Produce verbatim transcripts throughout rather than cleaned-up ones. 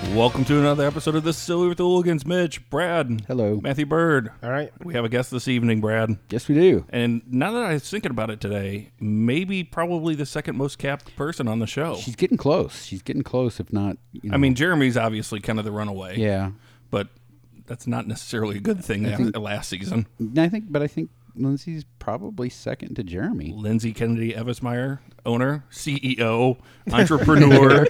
Welcome to another episode of This is Silly with the Hooligans. Mitch, Brad. Hello. Matthew Bird. All right. We have a guest this evening, Brad. Yes, we do. And now that I was thinking about it today, maybe probably the second most capped person on the show. She's getting close. She's getting close, if not, you know. I mean, Jeremy's obviously kind of the runaway. Yeah. But that's not necessarily a good thing think- last season. I think, but I think Lindsay's probably second to Jeremy. Lindsay Kennedy Evesmeyer, owner, C E O, entrepreneur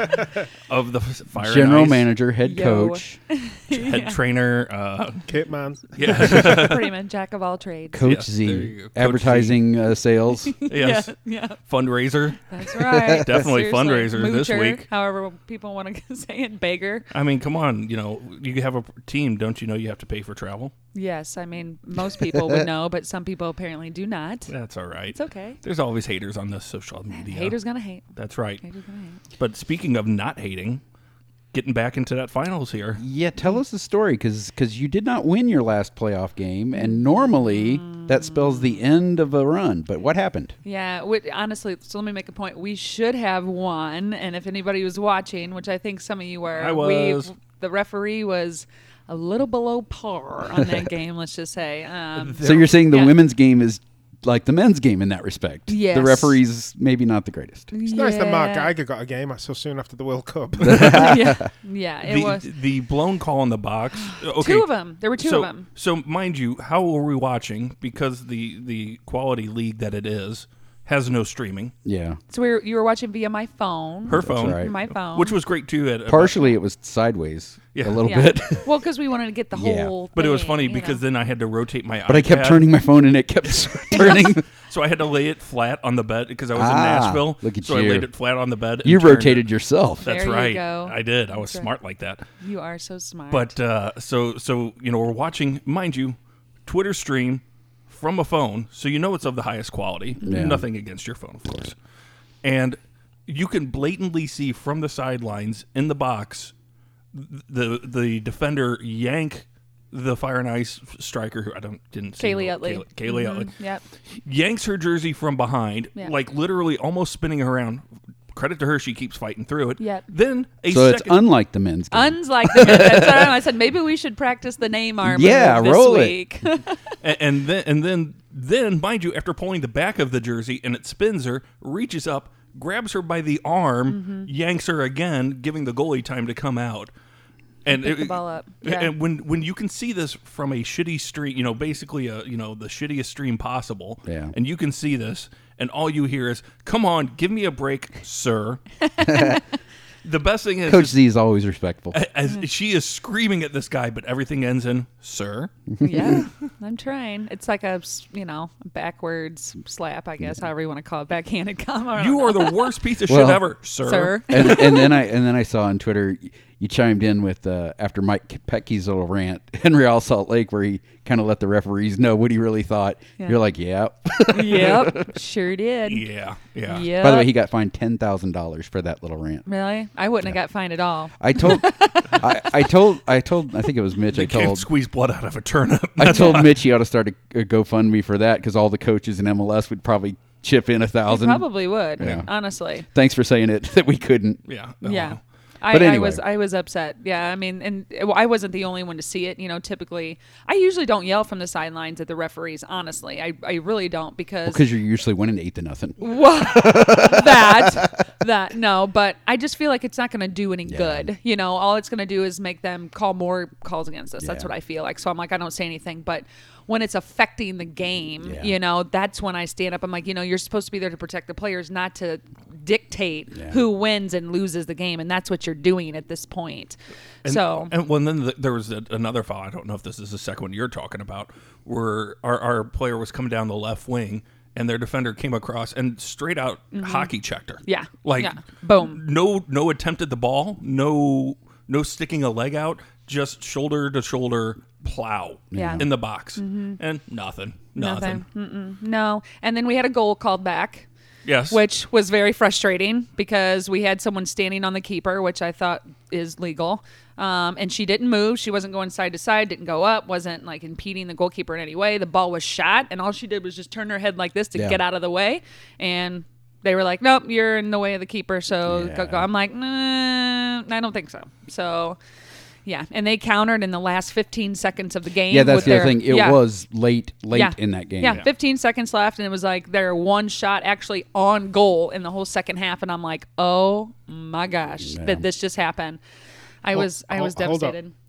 of the Fire General and Ice, manager, head Yo. coach, head trainer. Uh, Kit man. yeah. Pretty much jack of all trades. Coach Yes, there you Z, go. Coach advertising uh, sales. yes. Yeah, yeah, Fundraiser. that's right. Definitely Seriously. fundraiser this Moocher, week. However people want to say it, beggar. I mean, come on. You know, you have a team. Don't you know you have to pay for travel? Yes, I mean, most people would know, but some people apparently do not. That's all right. It's okay. There's always haters on this social media. Haters gonna hate. That's right. Haters gonna hate. But speaking of not hating, getting back into that finals here. Yeah, tell us the story, because you did not win your last playoff game, and normally that spells the end of a run. But what happened? Yeah, we, honestly, so let me make a point. We should have won, and if anybody was watching, which I think some of you were, I was. We, the referee was a little below par on that game. Let's just say. Um, So you're saying the Yeah. women's game is like the men's game in that respect? Yes. The referee's maybe not the greatest. It's nice that Mark Geiger got a game so soon after the World Cup. yeah, yeah, it the, was the blown call in the box. Okay. two of them. There were two so, of them. So, mind you, how were we watching? Because the, the quality league that it is has no streaming. Yeah. So we were, you were watching via my phone. Her phone. right. My phone. Which was great, too. At, Partially it was sideways Yeah. a little yeah. bit. Well, because we wanted to get the Yeah. whole. But it was thing, funny you because know. then I had to rotate my But I kept iPad. turning my phone and it kept turning. So I had to lay it flat on the bed because I was Ah, in Nashville. look at so I you. laid it flat on the bed. And You turned rotated it. yourself. That's There you right. go. I did. I was That's right. smart like that. You are so smart. But uh, so so you know we're watching, mind you, Twitter stream from a phone, so you know it's of the highest quality. Yeah. Nothing against your phone, of course. And you can blatantly see from the sidelines in the box the the defender yank the Fire and Ice striker who I don't didn't see Kaylee who- Utley. Kaylee, Kaylee Mhm. Utley Yep. yanks her jersey from behind, Yeah. like literally almost spinning her around. Credit to her, she keeps fighting through it. Yep. Then a So it's second, unlike the men's game. Uns like the That's what I said. Maybe we should practice the name armor Yeah, this roll it. week. and, and then and then then mind you, after pulling the back of the jersey and it spins her, reaches up, grabs her by the arm, Mm-hmm. yanks her again, giving the goalie time to come out. And Pick the it- ball up. Yeah. And when when you can see this from a shitty stream, you know, basically a you know the shittiest stream possible, Yeah. and you can see this, and all you hear is, "Come on, give me a break, sir." The best thing is, Coach is Z is always respectful. as she is screaming at this guy, but everything ends in "sir." yeah, I'm trying. It's like a you know backwards slap, I guess, however you want to call it, backhanded comment. You are the worst piece of Well, shit ever, sir. sir. and, and then I and then I saw on Twitter you chimed in with uh, after Mike Peckey's little rant in Real Salt Lake where he kind of let the referees know what he really thought. Yeah. You're like, yeah. Yep, sure did. Yeah, yeah. Yep. By the way, he got fined ten thousand dollars for that little rant. Really? I wouldn't have got fined at all. I told, I, I told, I told, I think it was Mitch. I You can't told, squeeze blood out of a turnip. I told Mitch he ought to start a, a GoFundMe for that because all the coaches in M L S would probably chip in a I thousand. probably would, Yeah. honestly. Thanks for saying it that we couldn't. yeah. Yeah. Oh. I, But I anyway. was I was upset. Yeah, I mean, and well, I wasn't the only one to see it. You know, typically, I usually don't yell from the sidelines at the referees. Honestly, I, I really don't because Because you're usually winning eight to nothing. well, that that no, but I just feel like it's not going to do any Yeah. good. You know, all it's going to do is make them call more calls against us. That's Yeah. what I feel like. So I'm like, I don't say anything, but when it's affecting the game, Yeah. you know, that's when I stand up. I'm like, you know, you're supposed to be there to protect the players, not to dictate Yeah. who wins and loses the game, and that's what you're doing at this point. And, so and well, then the, there was a, another foul. I don't know if this is the second one you're talking about, where our, our player was coming down the left wing, and their defender came across and straight out hockey checked her. Mm-hmm. Yeah. like Yeah. Boom. No, no attempt at the ball. No, no sticking a leg out. Just shoulder to shoulder plow. Yeah. in the box, and nothing. Nothing. nothing. Mm-mm. No, and then we had a goal called back. Yes. Which was very frustrating because we had someone standing on the keeper, which I thought is legal. Um, and she didn't move. She wasn't going side to side, didn't go up, wasn't like impeding the goalkeeper in any way. The ball was shot, and all she did was just turn her head like this to Yeah. get out of the way. And they were like, nope, you're in the way of the keeper, so Yeah. go, go. I'm like, nah, don't. I don't think so. So, yeah, and they countered in the last fifteen seconds of the game. Yeah, that's with the their, other thing. It yeah. was late, late Yeah. in that game. Yeah, fifteen seconds left, and it was like their one shot actually on goal in the whole second half, and I'm like, oh my gosh, Yeah. that this just happened. I Hol- was I hol- was hold up. devastated.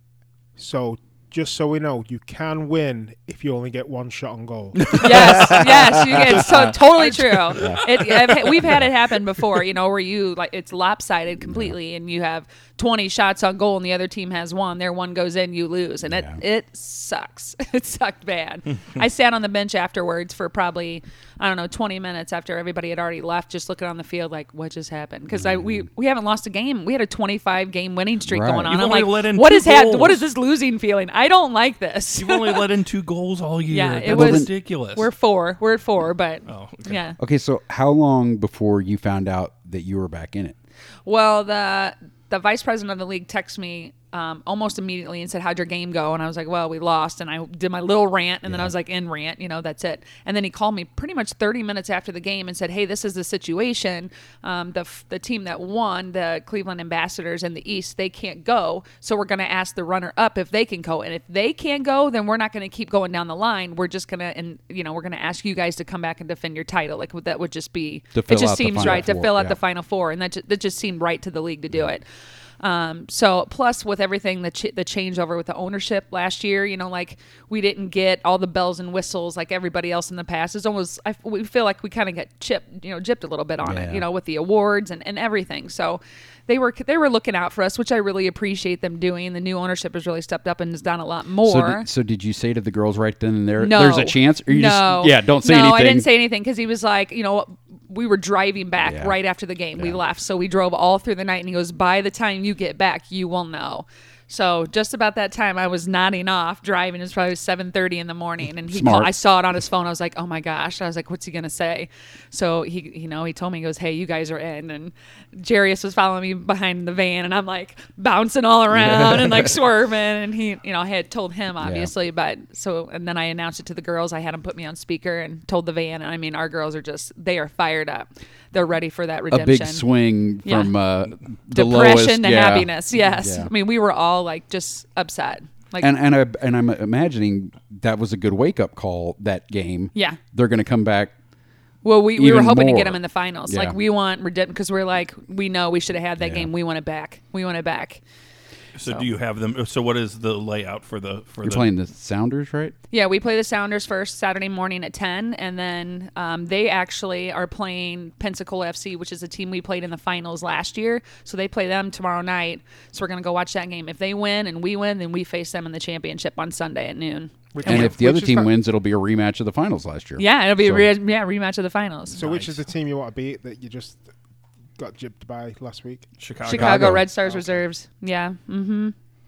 So, just so we know, you can win if you only get one shot on goal. Yes, yes, you, it's so, totally true. It, I've, we've had it happen before, you know, where you like it's lopsided completely, and you have twenty shots on goal, and the other team has one. Their one goes in, you lose, and it Yeah. it sucks. It sucked bad. I sat on the bench afterwards for probably I don't know twenty minutes after everybody had already left, just looking on the field like what just happened because I we we haven't lost a game. We had a twenty-five game winning streak Right. going on. You've I'm only like, let in what two is happening? What goals. is this losing feeling? I don't like this. You've only let in two goals all year. Yeah, it That's was- ridiculous. We're four. We're at four, but Oh, okay. yeah. Okay, so how long before you found out that you were back in it? Well, the the vice president of the league texted me um, almost immediately and said, "How'd your game go?" And I was like, "Well, we lost." And I did my little rant, and then I was like, "In rant, you know, that's it." And then he called me pretty much thirty minutes after the game and said, "Hey, this is the situation. Um, the f- the team that won, the Cleveland Ambassadors in the East, they can't go. So we're going to ask the runner up if they can go. And if they can't go, then we're not going to keep going down the line. We're just going to, and you know, we're going to ask you guys to come back and defend your title. Like that would just be. To It fill just out the seems Final right to Four, fill out yeah. the Final Four, and that ju- that just seemed right to the league to do it. Um, so plus with everything, the ch- the changeover with the ownership last year, you know, like we didn't get all the bells and whistles like everybody else in the past. It's almost, I, we feel like we kind of got chipped, you know, gypped a little bit on Yeah. it, you know, with the awards and, and everything. So they were, they were looking out for us, which I really appreciate them doing. The new ownership has really stepped up and has done a lot So more. did, so did you say to the girls right then and there, No. there's a chance? Or you no. just, yeah, don't say no, anything. I didn't say anything because he was like, you know, we were driving back Yeah. right after the game. We Yeah. left. So we drove all through the night, and he goes, by the time you get back, you will know. So just about that time, I was nodding off, driving. It was probably seven thirty in the morning, and he Smart. called, I saw it on his phone. I was like, "Oh my gosh!" I was like, "What's he gonna say?" So he, you know, he told me, he goes, "Hey, you guys are in." And Jarius was following me behind the van, and I'm like bouncing all around and like swerving. And he, you know, I had told him obviously, but so and then I announced it to the girls. I had them put me on speaker and told the van. And I mean, our girls are just they are fired up. They're ready for that a redemption. big swing Yeah. from uh, the Depression lowest, to yeah. happiness. Yes, Yeah. I mean we were all like just upset. Like And and I and I'm imagining that was a good wake up call that game. yeah. They're going to come back. Well, we, we were Even hoping to more. get them in the finals. Yeah. Like we want redemption because we're like we know we should have had that Yeah. game. We want it back. We want it back. So, So. do you have them? So what is the layout for the for You're the playing the Sounders, right? Yeah, we play the Sounders first Saturday morning at ten, and then um, they actually are playing Pensacola F C, which is a team we played in the finals last year. So they play them tomorrow night. So we're gonna go watch that game. If they win and we win, then we face them in the championship on Sunday at noon. Which And is- if the which other is team pro- wins, it'll be a rematch of the finals last year. Yeah, it'll be So- a re- yeah rematch of the finals. So which is Nice. the team you want to beat that you just got gypped by last week? Chicago? Chicago Red Stars Okay. reserves. Yeah. Mm-hmm.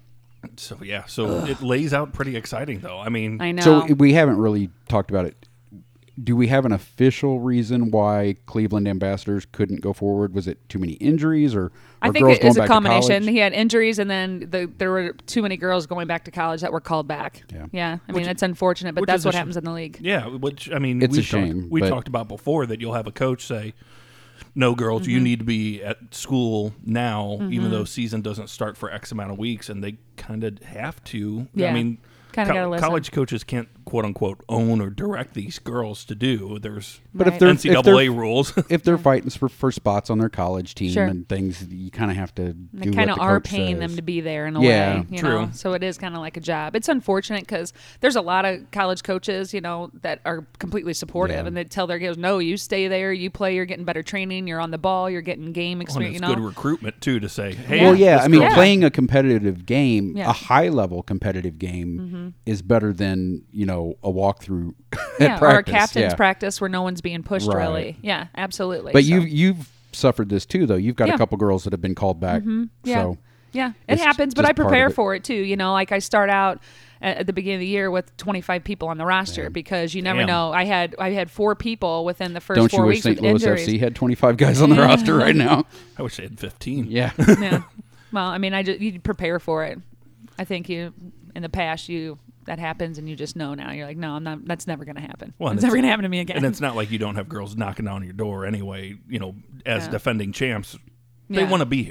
So yeah, so it lays out pretty exciting though. I mean, I know. So we haven't really talked about it. Do we have an official reason why Cleveland Ambassadors couldn't go forward? Was it too many injuries, or, or I think girls it is going a back to combination. college? He had injuries, and then the, there were too many girls going back to college that were called back. Yeah. I mean that's unfortunate, but which that's is a what sh- happens in the league. yeah, which I mean, It's a we've shame, Talked, we but- talked about before that you'll have a coach say, "No, girls, Mm-hmm. you need to be at school now, even Mm-hmm. though season doesn't start for X amount of weeks," and they kind of have to. Yeah. I mean, Kinda gotta listen. college coaches can't quote unquote own or direct these girls to do. There's But if Right. they're N C double A if they're, rules. if they're fighting for, for spots on their college team Sure. and things, you kind of have to They do kind what of the are coach paying says. them to be there in a Yeah, way, you true. know. So it is kind of like a job. It's unfortunate because there's a lot of college coaches, you know, that are completely supportive Yeah. and they tell their girls, "No, you stay there, you play, you're getting better training, you're on the ball, you're getting game and experience." it's You good know, recruitment too to say, "Hey, Well, yeah, this I mean, girl- Yeah. playing a competitive game, Yeah. a high level competitive game, Mm-hmm. is better than you know a walkthrough yeah, at or a practice. captain's yeah. practice where no one's being pushed. Right. Really, yeah, absolutely. But So- you've you've suffered this too, though. You've got Yeah. a couple girls that have been called back. Yeah. So Yeah, it It's happens, but just I part of prepare it. for it too. You know, like I start out at, at the beginning of the year with twenty-five people on the roster because you never Damn. know. I had I had four people within the first don't you four wish weeks Saint with Louis injuries. F C had twenty-five guys on the roster right now? I wish they had fifteen." Yeah. Yeah. Well, I mean, I just you prepare for it. I think you in the past you that happens and you just know now. You're like, no, I'm not. That's never going to happen. Well, and it's it's- never going to happen to me again. And it's not like you don't have girls knocking on your door anyway. You know, as Yeah. defending champs, they Yeah. want to be here.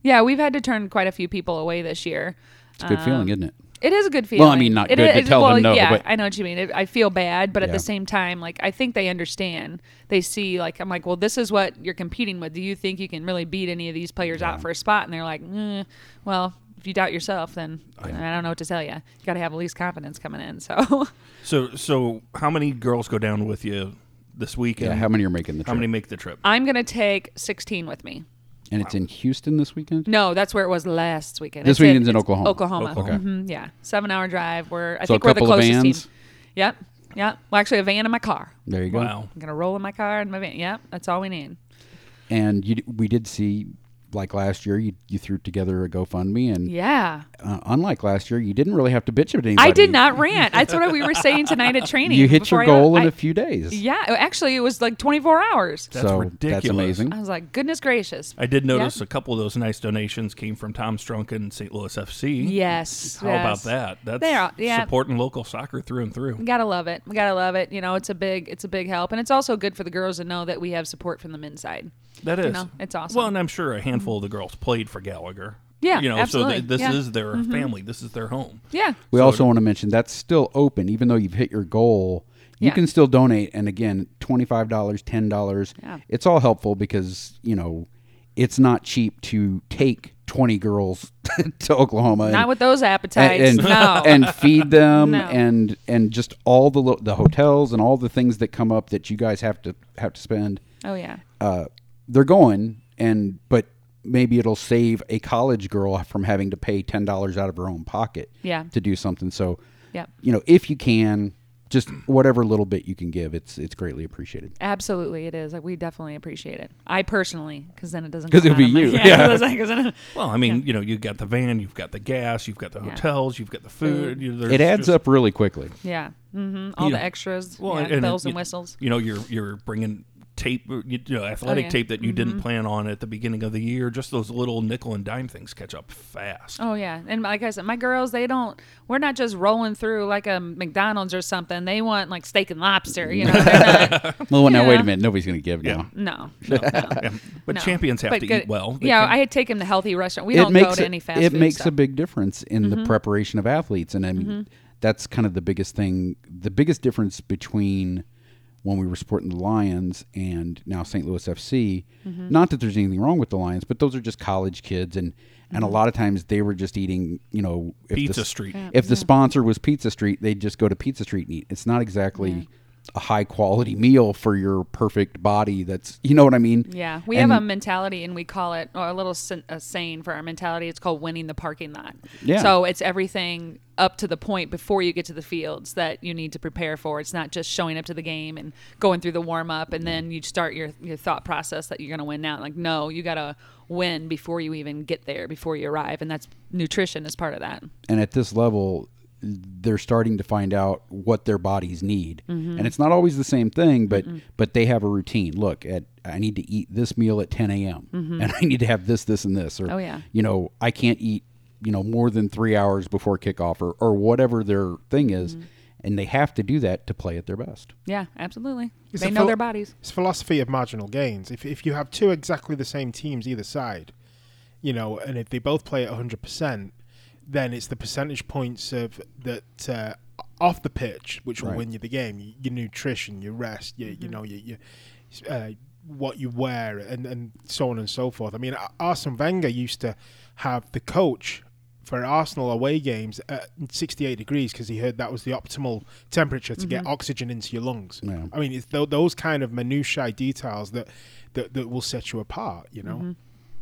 Yeah, we've had to turn quite a few people away this year. It's a good feeling, isn't it? It is a good feeling. Well, I mean, not It good to is- tell well, them no, Yeah, but- I know what you mean. It, I feel bad, but at Yeah. the same time, like I think they understand. They see, like I'm like, well, this is what you're competing with. Do you think you can really beat any of these players out for a spot? And they're like, mm, well, if you doubt yourself, then I don't know what to tell you. You got to have at least confidence coming in. So So, so how many girls go down with you this weekend? Yeah, how many are making the How trip? many make the trip? I'm gonna take sixteen with me. And it's in Houston this weekend? No, that's where it was last weekend. This It's weekend's in it's Oklahoma. Oklahoma. Oklahoma. Okay. Mhm, yeah, seven hour drive. We're I So a think we're the couple of closest vans? team. Yep. Yep. Well, actually, a van in my car. There you go. Wow. I'm gonna roll in my car and my van. Yep, that's all we need. And you, we did see, like last year, you, you threw together a GoFundMe, and Yeah. uh, unlike last year, you didn't really have to bitch at anybody. I did not rant. That's what we were saying tonight at training. You hit before your I left. goal in I- a few days. Yeah, actually, it was like twenty-four hours. That's so ridiculous. that's amazing. I was like, goodness gracious. I did notice Yep. a couple of those nice donations came from Tom Strunk and Saint Louis F C. Yes. How yes. about that? That's They are- yeah. supporting local soccer through and through. We gotta love it. We gotta love it. You know, it's a big, it's a big help, and it's also good for the girls to know that we have support from the men's side. That is. know, it's awesome. Well, and I'm sure a handful of the girls played for Gallagher. Yeah, You know, absolutely. so th- this Yeah. is their family. This is their home. Yeah. We So- also want to mention that's still open, even though you've hit your goal. You Yeah. can still donate, and again, twenty-five dollars, ten dollars. Yeah. It's all helpful because you know it's not cheap to take twenty girls to Oklahoma. and- Not with those appetites. and, and, no. and feed them No. and and just all the lo- the hotels and all the things that come up that you guys have to have to spend. oh yeah. Uh, they're going, and but maybe it'll save a college girl from having to pay ten dollars out of her own pocket. Yeah. To do something. So, Yep. you know, if you can, just whatever little bit you can give, it's it's greatly appreciated. Absolutely, it is. Like, we definitely appreciate it. I personally, because then it doesn't. 'Cause come it'll be out of my- you. Yeah. Yeah. 'cause then- 'cause then- Well, I mean, you know, you've got the van, you've got the gas, you've got the Yeah. hotels, you've got the food. You, there's It adds just- up really quickly. yeah. Mm-hmm. All You the know, extras. Well, yeah, and, bells and, and whistles. You know, you're you're bringing tape, you know, athletic yeah. tape that you didn't plan on at the beginning of the year. Just those little nickel and dime things catch up fast. Oh yeah, and like I said, my girls, they don't. We're not just rolling through like a McDonald's or something. They want like steak and lobster. You know, they're not, Well, now wait Yeah. a minute. Nobody's going to give Yeah. now. no, no, no. Yeah. But No. champions have But to good- eat well. They Yeah, can't- I had taken them to healthy restaurant. We it don't makes go to a- any fast it food makes stuff. a big difference in Mm-hmm. the preparation of athletes, and I mean that's kind of the biggest thing. The biggest difference between when we were supporting the Lions and now Saint Louis F C. Mm-hmm. Not that there's anything wrong with the Lions, but those are just college kids, and and Mm-hmm. a lot of times they were just eating, you know, if Pizza the, Street. Yeah. If the sponsor was Pizza Street, they'd just go to Pizza Street and eat. It's not exactly a high quality meal for your perfect body. That's, you know what I mean? Yeah, we And- have a mentality, and we call it, or a little sin- a saying for our mentality. It's called winning the parking lot. Yeah. So it's everything up to the point before you get to the fields that you need to prepare for. It's not just showing up to the game and going through the warm up, and then you start your your thought process that you're going to win now. Like, no, you got to win before you even get there, before you arrive, and that's nutrition is part of that. And at this level, they're starting to find out what their bodies need, Mm-hmm. and it's not always the same thing, but but they have a routine. Look, at I need to eat this meal at ten a.m. and I need to have this, this, and this, or Mm-hmm. Oh, yeah. you know, I can't eat, you know, more than three hours before kickoff, or or whatever their thing is, Mm-hmm. and they have to do that to play at their best. Yeah, absolutely. It's they a know phil- their bodies. It's philosophy of marginal gains. If if you have two exactly the same teams either side, you know, and if they both play at one hundred percent, then it's the percentage points of that uh, off the pitch which will Right. win you the game. Y- Your nutrition, your rest, your, you know, your, your uh, what you wear, and, and so on and so forth. I mean, Ar- Arsene Wenger used to have the coach for Arsenal away games at sixty-eight degrees because he heard that was the optimal temperature to get oxygen into your lungs. Yeah. I mean, it's th- those kind of minutiae details that, that that will set you apart. You know.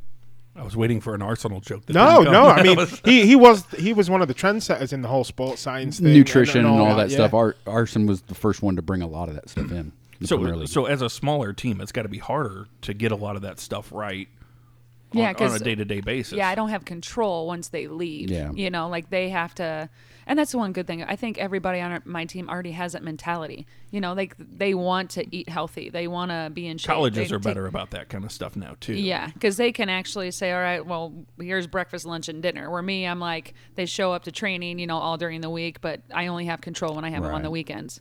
I was waiting for an Arsenal joke. That No, didn't no. come. I mean, he, he was he was one of the trendsetters in the whole sports science thing, Nutrition and all that yeah. stuff. Ar- Arson was the first one to bring a lot of that stuff in. the Premier so League. so as a smaller team, it's got to be harder to get a lot of that stuff right. Yeah, on, on 'cause- a day to day basis. Yeah, I don't have control once they leave. Yeah. You know, like they have to, and that's the one good thing. I think everybody on our, my team already has that mentality. You know, like they want to eat healthy. They want to be in shape. Colleges They are take- better about that kind of stuff now too. Yeah, because they can actually say, all right, well, here's breakfast, lunch, and dinner. Where me, I'm like, they show up to training, you know, all during the week, but I only have control when I have them on Right. the weekends.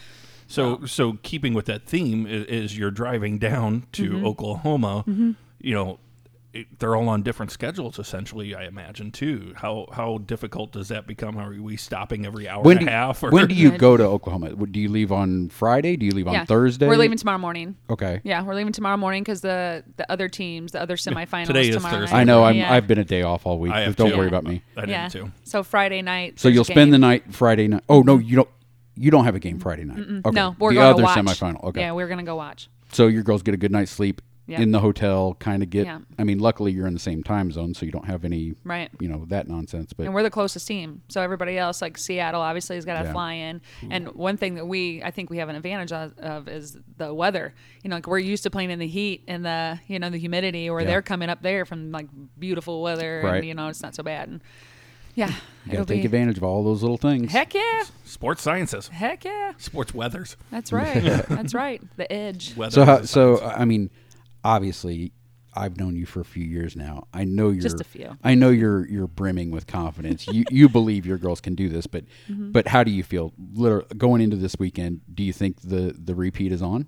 So so keeping with that theme is, is you're driving down to Mm-hmm. Oklahoma. You know, it, they're all on different schedules, essentially, I imagine, too. How how difficult does that become? Are we stopping every hour When and do, a half? Or? when do you go to Oklahoma? Do you leave on Friday? Do you leave yeah. on Thursday? We're leaving tomorrow morning. Okay. Yeah, we're leaving tomorrow morning because the, the other teams, the other semifinals Today is tomorrow Thursday. night. I know. I'm, yeah. I've been a day off all week. I have Don't too. worry about me. I yeah. did, too. So Friday night. So there's you'll a spend the game. night Friday night. Oh no, you don't. You don't have a game Friday night. Okay. No, we're the going other to watch. semifinal. Okay. Yeah, we're going to go watch. So your girls get a good night's sleep Yeah. in the hotel. Kind of get. Yeah. I mean, luckily you're in the same time zone, so you don't have any. Right. You know that nonsense. But And we're the closest team. So everybody else, like Seattle, obviously has got to Yeah. fly in. And one thing that we, I think we have an advantage of, of is the weather. You know, like we're used to playing in the heat and the, you know, the humidity, or Yeah. they're coming up there from like beautiful weather, Right. and you know, it's not so bad. And yeah, you it'll got to take be advantage of all those little things. heck yeah, Sports sciences. heck yeah. Sports weathers. That's right. That's right. The edge. Weather So, is how, a so science. I mean, obviously, I've known you for a few years now. I know you're Just a few. I know you're you're brimming with confidence. you you believe your girls can do this, but Mm-hmm. but how do you feel? Literally, going into this weekend, do you think the the repeat is on?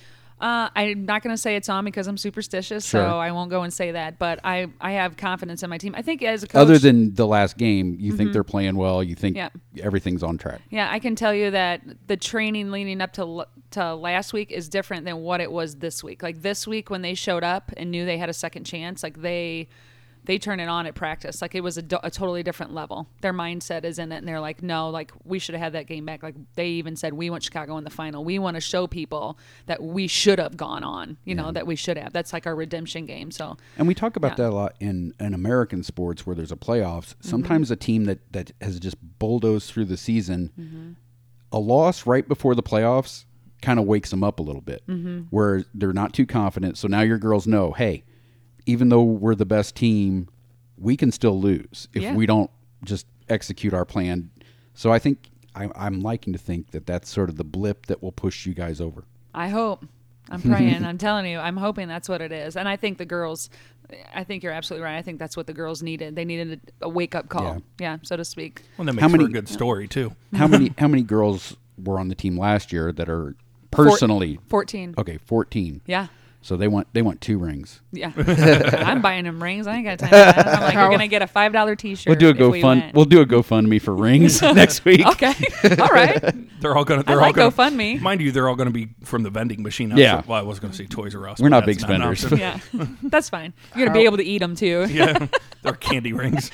Uh, I'm not going to say it's on because I'm superstitious, Sure. so I won't go and say that. But I, I have confidence in my team. I think as a coach, Other than the last game, you think they're playing well. You think Yeah. everything's on track. yeah, I can tell you that the training leading up to l- to last week is different than what it was this week. Like this week, when they showed up and knew they had a second chance, like they they turned it on at practice. Like it was a, do- a totally different level. Their mindset is in it, and they're like, no, like we should have had that game back. Like they even said, we want Chicago in the final. We want to show people that we should have gone on. You know, that we should have. That's like our redemption game. So And we talk about Yeah. that a lot in, in American sports where there's a playoffs. Mm-hmm. Sometimes a team that, that has just bulldozed through the season, Mm-hmm. a loss right before the playoffs kind of wakes them up a little bit, Mm-hmm. where they're not too confident. So now your girls know, hey, even though we're the best team, we can still lose if Yeah. we don't just execute our plan. So I think I, I'm liking to think that that's sort of the blip that will push you guys over. I hope. I'm praying. I'm telling you, I'm hoping that's what it is. And I think the girls, I think you're absolutely right. I think that's what the girls needed. They needed a, a wake up call, Yeah. yeah. so to speak. Well, that makes How for many- a good story, too. How many how many girls were on the team last year that are personally fourteen. okay? fourteen. Yeah. So they want they want two rings. Yeah. I'm buying them rings. I ain't got time for that. I'm like, you're going to get a five dollar t shirt. We'll do a if we GoFund. win. We'll do a GoFundMe for rings next week. Okay. All right. They're all gonna. I They're like all gonna, GoFundMe. Mind you, they're all going to be from the vending machine. Yeah. outside- Well, I was going to say Toys R Us. We're but not that's big an spenders. option. Yeah. That's fine. You're going to How- be able to eat them too. Yeah, they're candy rings.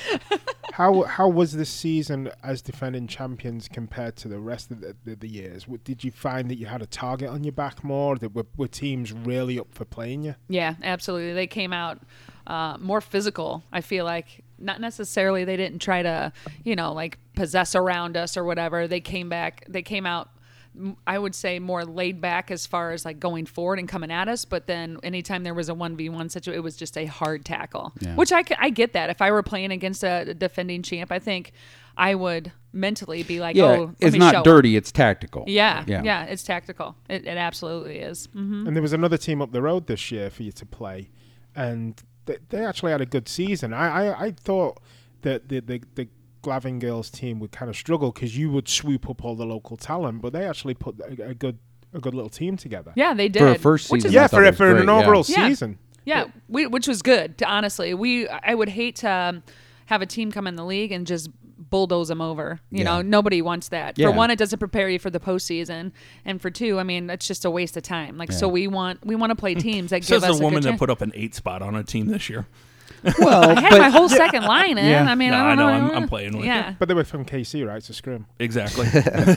How how was this season as defending champions compared to the rest of the, the, the years? W- Did you find that you had a target on your back more? That were, were teams really up for playing you? Yeah, absolutely. They came out uh, more physical, I feel like. Not necessarily they didn't try to, you know, like possess around us or whatever. They came back, they came out, m- I would say, more laid back as far as like going forward and coming at us. But then anytime there was a one v one situation, it was just a hard tackle, Yeah. which I, c- I get that. If I were playing against a defending champ, I think I would mentally be like, Yeah, oh, let it's me not show 'em. dirty. It's tactical. Yeah, Yeah. yeah, it's tactical. It, it absolutely is. hmm And there was another team up the road this year for you to play, and they, they actually had a good season. I, I, I thought that the, the, the Glavin girls team would kind of struggle because you would swoop up all the local talent, but they actually put a, a good a good little team together. Yeah, they did. For a first which season, is I Yeah, thought for it a- was for an great, yeah. inaugural Yeah. season. Yeah, we, which was good. To, honestly, we I would hate to um, have a team come in the league and just bulldoze them over. You Yeah. know, nobody wants that. Yeah. For one, it doesn't prepare you for the postseason, and for two, I mean, it's just a waste of time. Like, so Yeah. we want we want to play teams that Says give us the a woman good that chance. put up an eight spot on a team this year. Well, I had but my whole second line in. Yeah. I mean, No, I I don't know, know. I'm- I'm playing with you. Yeah. But they were from K C, right? To scrim. Exactly.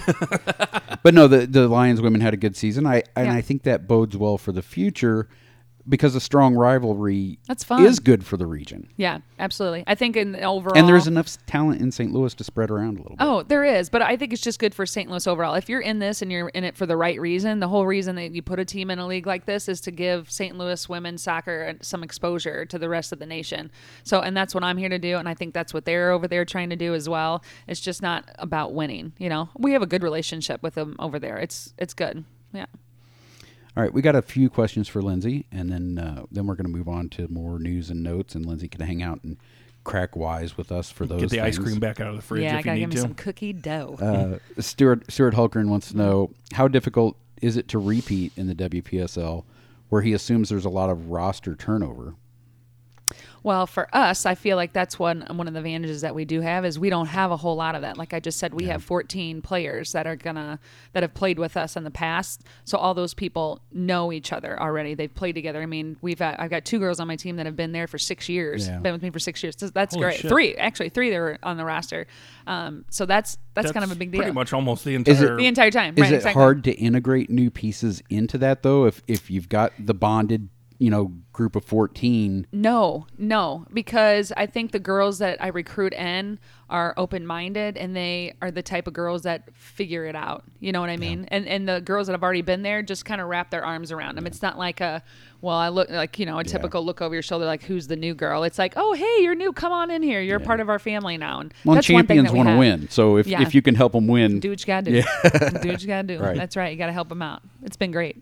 but no, the the Lions women had a good season. I and Yeah. I think that bodes well for the future because a strong rivalry That's fun. is good for the region. Yeah, absolutely. I think in overall, And there's enough talent in Saint Louis to spread around a little bit. Oh, there is, but I think it's just good for Saint Louis overall. If you're in this and you're in it for the right reason, the whole reason that you put a team in a league like this is to give Saint Louis women's soccer some exposure to the rest of the nation. So, and that's what I'm here to do, and I think that's what they're over there trying to do as well. It's just not about winning. You know, we have a good relationship with them over there. It's it's good. Yeah. All right, we got a few questions for Lindsay, and then uh, then we're going to move on to more news and notes, and Lindsay can hang out and crack wise with us for those Get the ice things. cream back out of the fridge yeah, I if you gotta need give me to. some cookie dough. Uh, Stuart Stuart Hulkern wants to know how difficult is it to repeat in the W P S L, where he assumes there's a lot of roster turnover. Well, for us, I feel like that's one one of the advantages that we do have is we don't have a whole lot of that. Like I just said, we yeah. have fourteen players that are gonna that have played with us in the past. So all those people know each other already. They've played together. I mean, we've got, I've got two girls on my team that have been there for six years. Yeah. Been with me for six years. That's Holy great. Shit. Three actually, three that were on the roster. Um, so that's, that's that's kind of a big deal. Pretty much almost the entire Is it, the entire time. Is right, it exactly. hard to integrate new pieces into that though? If if you've got the bonded, you know, group of fourteen. No, no, because I think the girls that I recruit in are open-minded and they are the type of girls that figure it out. You know what I mean? Yeah. And and the girls that have already been there just kind of wrap their arms around them. Yeah. It's not like a, well, I look like, you know, a typical yeah. look over your shoulder, like who's the new girl? It's like, oh, hey, you're new. Come on in here. You're yeah. part of our family now. And well, that's champions want to win. So if, yeah. if you can help them win. Do what you got to do. Yeah. do what you got to do. Right. That's right. You got to help them out. It's been great.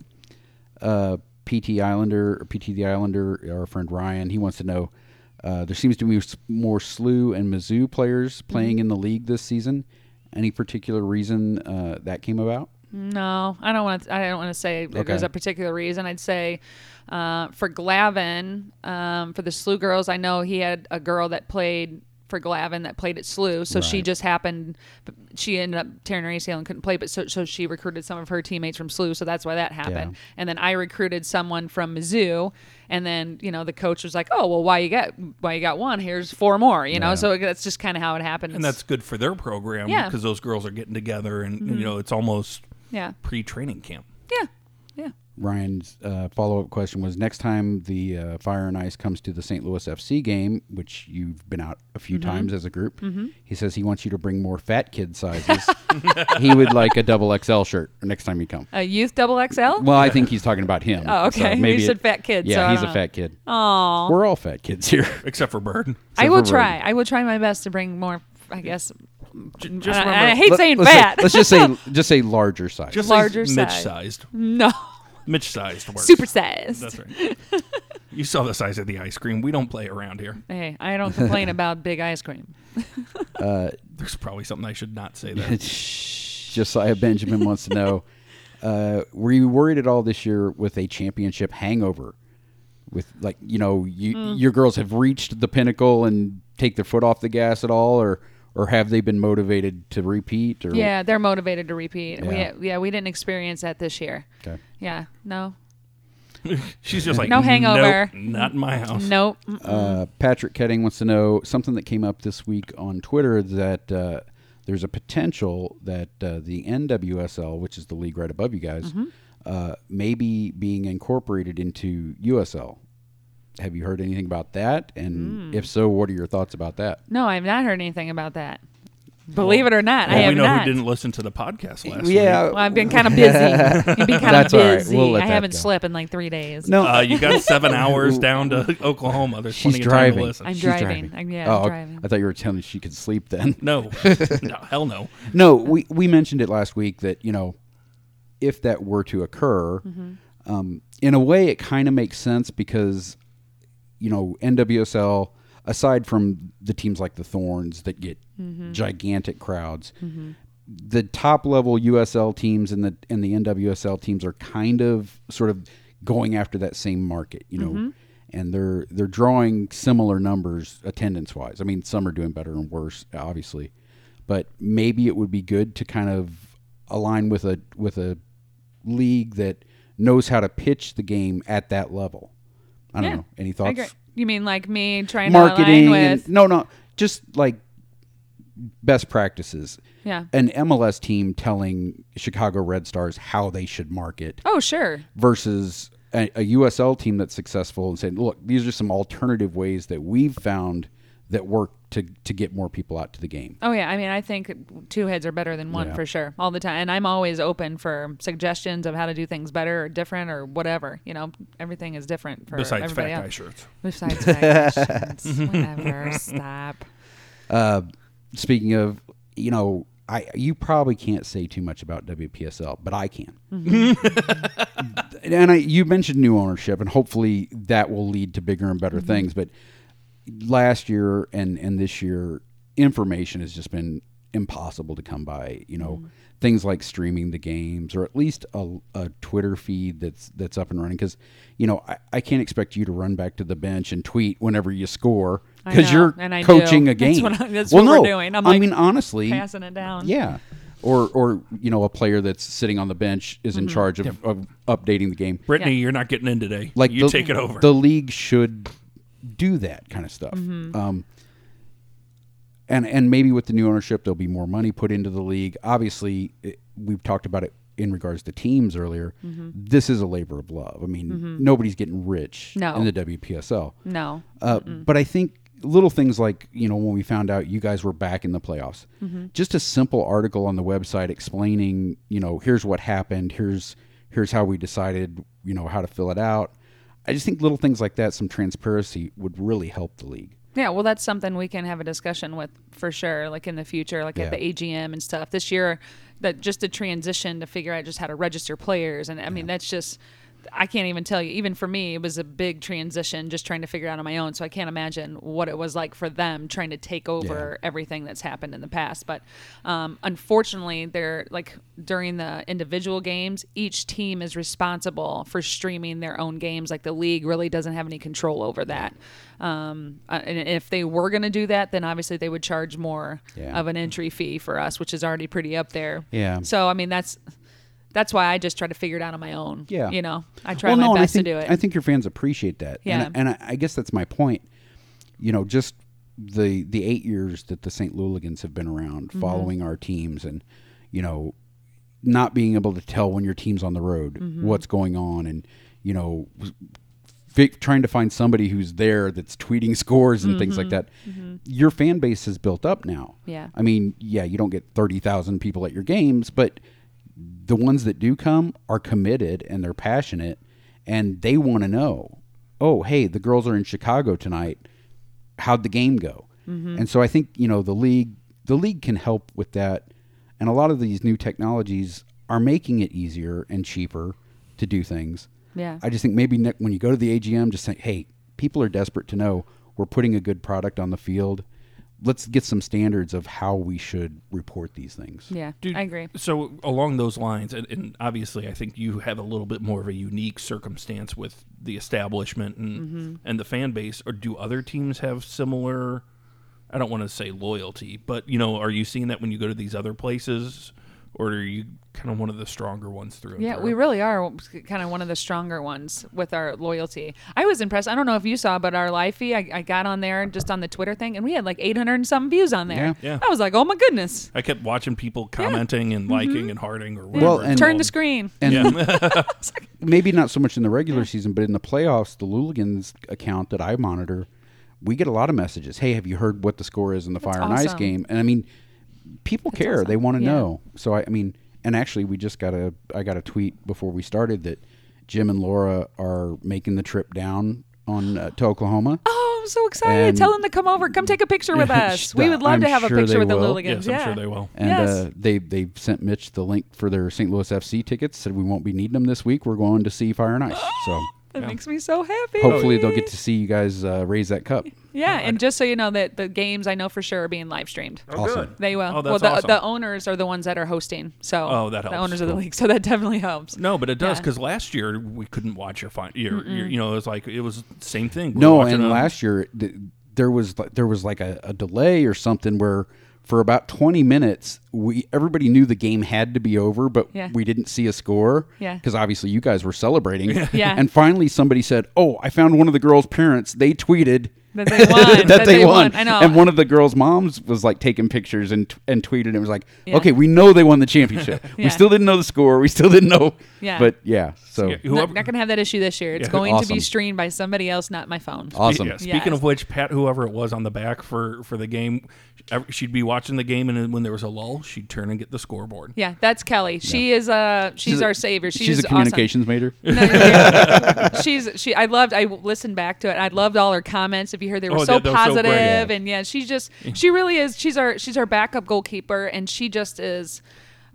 Uh, P T Islander, or P T the Islander, our friend Ryan, he wants to know, uh, there seems to be more S L U and Mizzou players playing mm-hmm. in the league this season. Any particular reason uh, that came about? No, I don't want. To, I don't want to say okay. there's a particular reason. I'd say uh, for Glavin, um, for the S L U girls, I know he had a girl that played for Glavin that played at S L U, so right. she just happened. She ended up tearing her A C L and couldn't play, but so so she recruited some of her teammates from S L U, so that's why that happened. Yeah. And then I recruited someone from Mizzou, and then you know the coach was like, "Oh, well, why you got why you got one? Here's four more." You know, yeah. so that's just kind of how it happened. And it's, that's good for their program because yeah. those girls are getting together, and mm-hmm. you know it's almost yeah. pre-training camp. Yeah, yeah. Ryan's uh, follow-up question was, next time the uh, Fire and Ice comes to the Saint Louis F C game, which you've been out a few mm-hmm. times as a group, mm-hmm. he says he wants you to bring more fat kid sizes. He would like a double X L shirt next time you come. A youth double X L? Well, I think he's talking about him. Oh, okay. So maybe you said it, fat kid. Yeah, so he's a know. fat kid. Aw. We're all fat kids here. Except for Bird. Except I will for try. Bird. I will try my best to bring more, I guess. J- just I, remember, I hate Let, saying let's fat. Say, let's just say just say larger size. Just larger say size. Mitch-sized. No. Mitch-sized works. Super sized. That's right. You saw the size of the ice cream. We don't play around here. Hey, I don't complain about big ice cream. Uh, There's probably something I should not say there. Josiah Benjamin wants to know, uh, were you worried at all this year with a championship hangover? With, like, you know, you, mm. your girls have reached the pinnacle and take their foot off the gas at all, or or have they been motivated to repeat? Or yeah, they're motivated to repeat. Yeah. We yeah, we didn't experience that this year. Okay. Yeah, no. She's just like, no hangover. Nope, not in my house. Nope. Uh, Patrick Ketting wants to know something that came up this week on Twitter, that uh, there's a potential that uh, the N W S L, which is the league right above you guys, mm-hmm. uh, may be being incorporated into U S L. Have you heard anything about that? And mm. if so, what are your thoughts about that? No, I've not heard anything about that. Believe well, it or not, well, I have we know not. who didn't listen to the podcast last yeah. week. Well, I've been kind of busy. You've been kind That's of all right. busy. We'll let I that haven't go. slept in like three days. No, uh, you got seven hours down to Oklahoma. There's She's plenty driving. of time to listen. I'm She's driving. driving. I'm, yeah, oh, I'm driving. I thought you were telling me she could sleep then. No, no, hell no. No, we we mentioned it last week that, you know, if that were to occur, mm-hmm. um, in a way it kind of makes sense because, you know, N W S L, aside from the teams like the Thorns that get mm-hmm. gigantic crowds, mm-hmm. the top level U S L teams and the and the N W S L teams are kind of sort of going after that same market, you know, mm-hmm. and they're they're drawing similar numbers attendance wise. I mean, some are doing better and worse, obviously, but maybe it would be good to kind of align with a with a league that knows how to pitch the game at that level. I don't yeah, know. Any I thoughts? agree. You mean like me trying Marketing to align with? and, no, no, just like best practices. Yeah. An M L S team telling Chicago Red Stars how they should market Oh, sure. versus a, a U S L team that's successful and saying, look, these are some alternative ways that we've found that work to to get more people out to the game. Oh, yeah. I mean, I think two heads are better than one Yeah. for sure, all the time. And I'm always open for suggestions of how to do things better or different or whatever. You know, everything is different for Besides everybody fat else. guy shirts. Besides fat guy shirts. Whatever. Stop. Uh, speaking of, you know, I you probably can't say too much about W P S L, but I can. Mm-hmm. And I, you mentioned new ownership, and hopefully that will lead to bigger and better Mm-hmm. things. But last year and, and this year, information has just been impossible to come by. You know, mm. things like streaming the games, or at least a, a Twitter feed that's that's up and running. Because, you know, I, I can't expect you to run back to the bench and tweet whenever you score because you're coaching do. a game. That's what, I, that's well, what no, we're doing. I'm I like mean, honestly, passing it down. Yeah. Or, or you know, a player that's sitting on the bench is in mm-hmm. charge of, yeah. of updating the game. Brittany, yeah. you're not getting in today. Like you the, take it over. The league should do that kind of stuff. Mm-hmm. Um, and and maybe with the new ownership, there'll be more money put into the league. Obviously, it, we've talked about it in regards to teams earlier. Mm-hmm. This is a labor of love. I mean, mm-hmm. nobody's getting rich no. in the W P S L. No. Uh, but I think little things like, you know, when we found out you guys were back in the playoffs, mm-hmm. just a simple article on the website explaining, you know, here's what happened, here's here's how we decided, you know, how to fill it out. I just think little things like that, some transparency would really help the league. Yeah, well, that's something we can have a discussion with for sure, like in the future, like yeah. at the A G M and stuff. This year, that just a transition to figure out just how to register players. And I mean, yeah. that's just... I can't even tell you. Even for me, it was a big transition just trying to figure it out on my own. So I can't imagine what it was like for them trying to take over yeah. everything that's happened in the past. But um, unfortunately, they're like during the individual games, each team is responsible for streaming their own games. Like the league really doesn't have any control over that. Um, and if they were going to do that, then obviously they would charge more yeah. of an entry fee for us, which is already pretty up there. Yeah. So, I mean, that's... That's why I just try to figure it out on my own. Yeah. You know, I try well, my no, best think, to do it. I think your fans appreciate that. Yeah. And, and I, I guess that's my point. You know, just the the eight years that the Saint Louligans have been around, mm-hmm. following our teams and, you know, not being able to tell when your team's on the road, mm-hmm. what's going on, and, you know, f- trying to find somebody who's there that's tweeting scores and mm-hmm. things like that. Mm-hmm. Your fan base has built up now. Yeah. I mean, yeah, you don't get thirty thousand people at your games, but the ones that do come are committed and they're passionate and they want to know, oh, hey, the girls are in Chicago tonight. How'd the game go? Mm-hmm. And so I think, you know, the league, the league can help with that. And a lot of these new technologies are making it easier and cheaper to do things. Yeah. I just think maybe ne- when you go to the A G M, just think, hey, people are desperate to know we're putting a good product on the field. Let's get some standards of how we should report these things. Yeah, Dude, I agree. So along those lines, and, and obviously I think you have a little bit more of a unique circumstance with the establishment and, mm-hmm. and the fan base, or do other teams have similar, I don't want to say loyalty, but, you know, are you seeing that when you go to these other places, or are you kind of one of the stronger ones through and Yeah, through? we really are kind of one of the stronger ones with our loyalty. I was impressed. I don't know if you saw, but our live feed, I, I got on there just on the Twitter thing, and we had like eight hundred and some views on there. Yeah. yeah. I was like, oh my goodness. I kept watching people commenting yeah. and liking mm-hmm. and hearting or whatever. Well, and Turn the screen. And yeah. maybe not so much in the regular season, but in the playoffs, the Louligans account that I monitor, we get a lot of messages. Hey, have you heard what the score is in the That's Fire and awesome. Ice game? And I mean, people That's care. awesome. They want to yeah. know. So I, I mean, and actually, we just got a. I got a tweet before we started that Jim and Laura are making the trip down on uh, to Oklahoma. Oh, I'm so excited! And Tell them to come over. Come take a picture with us. We would love I'm to have sure a picture with the will. Louligans. Yes, I'm yeah. sure they will. And yes. uh, they they sent Mitch the link for their Saint Louis F C tickets. Said we won't be needing them this week. We're going to see Fire and Ice. So that yeah. makes me so happy. hopefully they'll get to see you guys uh, raise that cup. Yeah, and just so you know that the games I know for sure are being live streamed. Oh, Awesome. good. They will. Oh, well, that's the, awesome. the owners are the ones that are hosting. So Oh, that the helps. owners of the Cool. league. So that definitely helps. No, but it does, Yeah. because last year we couldn't watch your final. Your, your, you know, it was like it was the same thing. We No, were watching and a- last year th- there was li- there was like a, a delay or something where for about twenty minutes we everybody knew the game had to be over, but Yeah. we didn't see a score. Yeah. Because obviously you guys were celebrating. Yeah. And finally somebody said, "Oh, I found one of the girls' parents. They tweeted." That they won. that, that they, won. I know. And one of the girls' moms was like taking pictures and and tweeted and was like, Yeah. "Okay, we know they won the championship. Yeah. We still didn't know the score. We still didn't know." Yeah. But yeah, so Yeah, Not, whoever, not going to have that issue this year. It's Yeah. going to Awesome. be streamed by somebody else, not my phone. awesome. Yeah, speaking Yes. of which, Pat, whoever it was on the back for, for the game, ev- she'd be watching the game, and then when there was a lull, she'd turn and get the scoreboard. Yeah, that's Kelly. She is uh she's, a- our savior. She's, She's a awesome. communications major. No, yeah. she's she. I loved. I listened back to it. I loved all her comments. If you heard, they were Oh, so they- they were so positive, great. Yeah. and yeah, she's just she really is. She's our she's our backup goalkeeper, and she just is.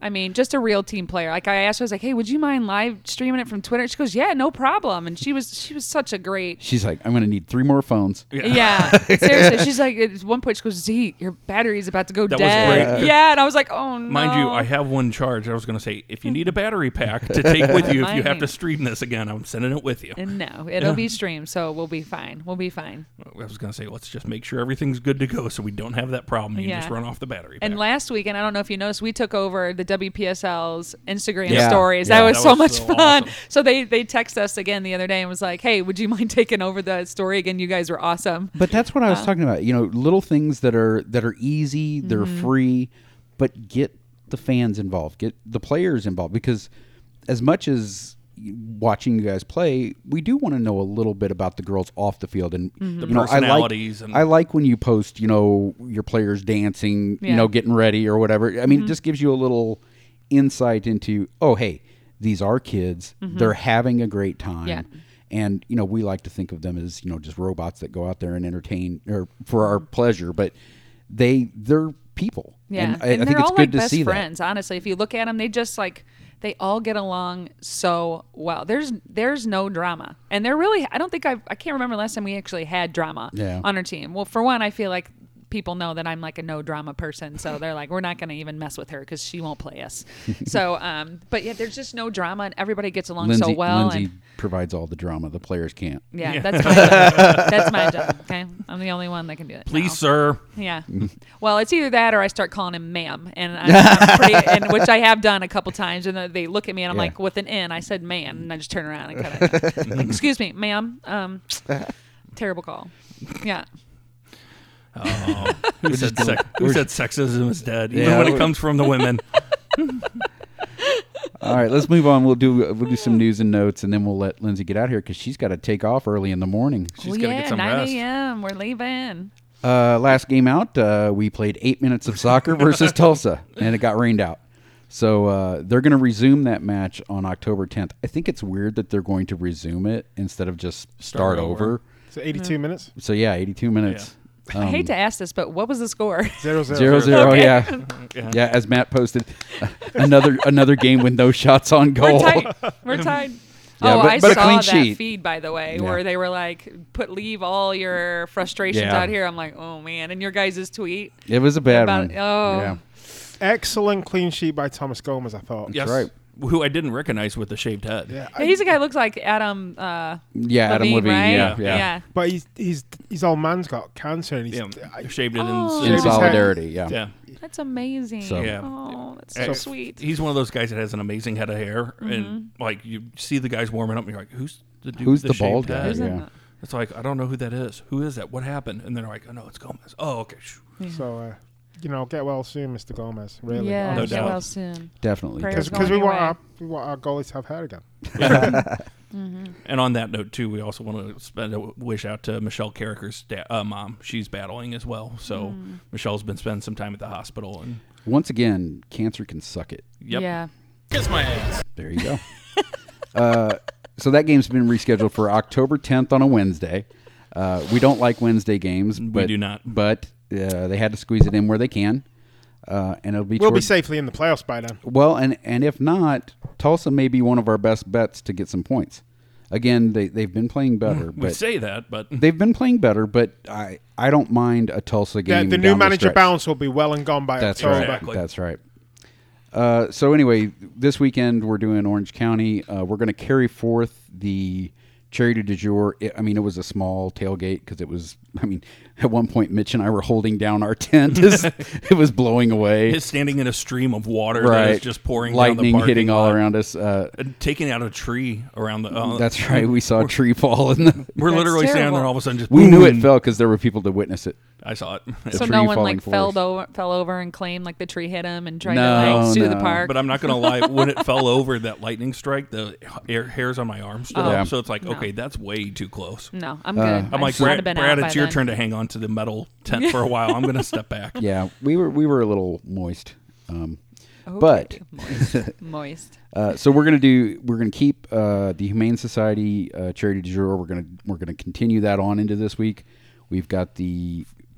I mean, just a real team player. Like I asked her, I was like, "Hey, would you mind live streaming it from Twitter?" She goes, "Yeah, no problem." And she was she was such a great. She's like, I'm going to need three more phones. Yeah. Yeah, seriously. She's like, at one point, she goes, "Z, your battery's about to go That was dead." great. Yeah, and I was like, "Oh no." Mind you, I have one charge. I was going to say, if you need a battery pack to take with you, if you have Mine. to stream this again, I'm sending it with you. And no, it'll be streamed, so we'll be fine. We'll be fine. I was going to say, let's just make sure everything's good to go so we don't have that problem. You Yeah. just run off the battery pack. And last week, and I don't know if you noticed, we took over the W P S L's Instagram Yeah. stories. Yeah, that was that so was much so fun. awesome. So they they texted us again the other day and was like, "Hey, would you mind taking over the story again? You guys were awesome." But that's what I was Uh, talking about. You know, little things that are that are easy, they're Mm-hmm. free, but get the fans involved, get the players involved, because as much as watching you guys play, we do want to know a little bit about the girls off the field and Mm-hmm. The you know, I like personalities and- I like when you post, you know, your players dancing, you Yeah. Mm-hmm. know, getting ready or whatever. I mean, it just gives you a little insight into, oh, hey, these are kids. They're having a great time. Mm-hmm. Yeah. And, you know, we like to think of them as, you know, just robots that go out there and entertain or for our pleasure, but they, they're people. Yeah, And I, and I they're think it's all good like to best see friends. Honestly, if you look at them, they just like they all get along so well. There's there's no drama, and they're really. I don't think I I can't remember last time we actually had drama Yeah. on our team. Well, for one, I feel like people know that I'm like a no drama person, so they're like, we're not going to even mess with her because she won't play us. so, um, but yeah, there's just no drama, and everybody gets that. along Lindsay, so well. Lindsay and provides all the drama. The players can't. yeah, Yeah. that's my job. That's my job. Okay, I'm the only one that can do it. Please, No. sir. Yeah. Well, it's either that or I start calling him ma'am, and I'm, I'm pretty, and which I have done a couple times, and then they look at me and I'm Yeah. like, with an N, I said man, and I just turn around and kind of, like, excuse me, ma'am. Um, terrible call. Yeah. Oh, who said, doing- sex- who said sexism is dead? Even Yeah, when it we're- comes from the women. All right, let's move on. We'll do we'll do some news and notes, and then we'll let Lindsay get out here because she's got to take off early in the morning. She's oh, gotta yeah, get some nine rest. a.m. We're leaving. Uh, last game out, uh, we played eight minutes of soccer versus Tulsa, and it got rained out. So uh, they're going to resume that match on October tenth. I think it's weird that they're going to resume it instead of just start, Start over. over. So eighty-two minutes, So yeah, eighty-two minutes. I hate to ask this, but what was the score? zero zero. Um, Zero zero. Okay. Yeah, Yeah. yeah. As Matt posted, another another game with no shots on goal. We're tied. We're tied. Yeah, oh, but- I but a saw clean that sheet. feed, by the way, Yeah. where they were like, "Put leave all your frustrations Yeah. out here." I'm like, "Oh man!" And your guys' tweet It was a bad about one. oh, Yeah, Excellent clean sheet by Thomas Gomez, I thought. Yes. right. Who I didn't recognize with the shaved head. Yeah, Hey, he's a guy who looks like Adam. Uh, yeah. Adam Levine, Levine. right? Yeah, Yeah. yeah. but he's he's his old man's got cancer, and he's Yeah, I- shaved it Oh. in. In Shaved his head. solidarity. Yeah. Yeah. that's amazing. So- Yeah. Oh, that's Eh, so sweet. He's one of those guys that has an amazing head of hair, and like you see the guys warming up, and you're like, "Who's the dude? Who's with the shaved bald guy? head? Who's Yeah. that? It's like I don't know who that is. Who is that? What happened? And they're like, "Oh no, it's Gomez." Oh, okay. Shoo. so uh, you know, get well soon, Mister Gomez. Really, Yeah, No get doubt. well soon. Definitely. Prayers because going we your want way. our we want our goalies to have hair again. And on that note, too, we also want to spend a wish out to Michelle Carricker's da- uh, mom. She's battling as well, so Mm. Michelle's been spending some time at the hospital, and Once again, cancer can suck it. yep, Yeah. There you go. uh, so that game's been rescheduled for October tenth on a Wednesday. Uh, we don't like Wednesday games. We But, do not. But uh, they had to squeeze it in where they can. Uh, and it'll be We'll be toward- safely in the playoffs by then. well, and, and if not, Tulsa may be one of our best bets to get some points. Again, they, they've been playing better. we but say that, but They've been playing better, but I, I don't mind a Tulsa The, game. the new down manager stretch. bounce will be well and gone by That's October. right. Exactly. That's right. Uh, so anyway, this weekend we're doing Orange County. Uh, we're going to carry forth the charity du jour. It, I mean, it was a small tailgate because it was. I mean, at one point, Mitch and I were holding down our tent as it was blowing away. it's standing in a stream of water that Right, is just pouring, lightning down the hitting all lot, around us. Uh, and taking out a tree around the. Uh, that's right. We saw a tree fall, and the, We're That's literally standing terrible. there, all of a sudden, just we knew it boom. fell because there were people to witness it. I saw it, The So tree no one falling like for fell us. over, fell over and claimed like the tree hit him and tried No, to like sue the no. park. but I'm not gonna lie. When it fell over, that lightning strike, the hair, hairs on my arms stood Oh. up. Yeah. So it's like, No. okay, that's way too close. no, I'm Uh, good. I'm I like, should have Brad, been Brad out it's by your then. turn to hang on to the metal tent for a while. I'm gonna step back. Yeah, we were we were a little moist. Um, Okay. but moist, moist. Uh, so we're gonna do. We're gonna keep uh, the Humane Society uh, charity du jour. We're gonna we're gonna continue that on into this week. We've got the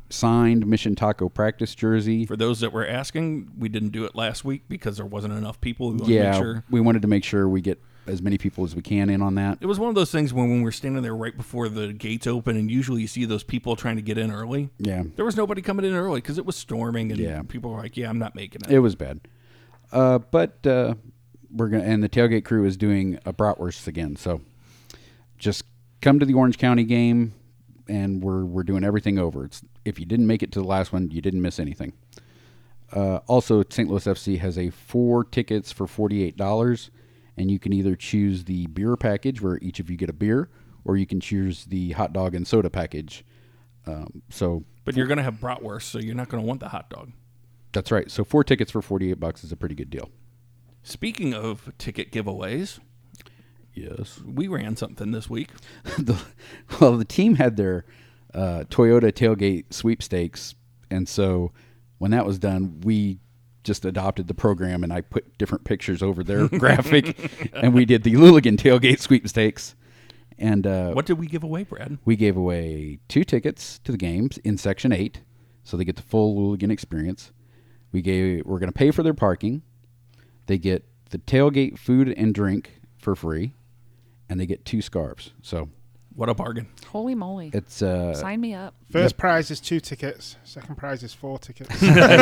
signed Mission Taco practice jersey. For those that were asking, we didn't do it last week because there wasn't enough people. We wanted Yeah, to make sure. we wanted to make sure we get as many people as we can in on that. It was one of those things when, when we're standing there right before the gates open, and usually you see those people trying to get in early. Yeah, There was nobody coming in early because it was storming, and Yeah. people were like, "Yeah, I'm not making it." it was bad. Uh, but uh, we're gonna and the tailgate crew is doing a bratwurst again. So just come to the Orange County game, and we're we're doing everything over. It's if you didn't make it to the last one, you didn't miss anything. Uh, also, Saint Louis F C has a four tickets for forty-eight dollars, and you can either choose the beer package where each of you get a beer, or you can choose the hot dog and soda package. Um, so But you're going to have bratwurst, so you're not going to want the hot dog. that's right. So four tickets for forty-eight bucks is a pretty good deal. Speaking of ticket giveaways, Yes. we ran something this week. the, well, the team had their uh, Toyota tailgate sweepstakes, and so when that was done, we just adopted the program, and I put different pictures over their graphic, and we did the Luligan tailgate sweepstakes. And uh, What did we give away, Brad? we gave away two tickets to the games in Section Eight, so they get the full Luligan experience. We gave we're going to pay for their parking. They get the tailgate food and drink for free, and they get two scarves. So What a bargain. Holy moly. it's uh, Sign me up. First prize is two tickets. Second prize is four tickets.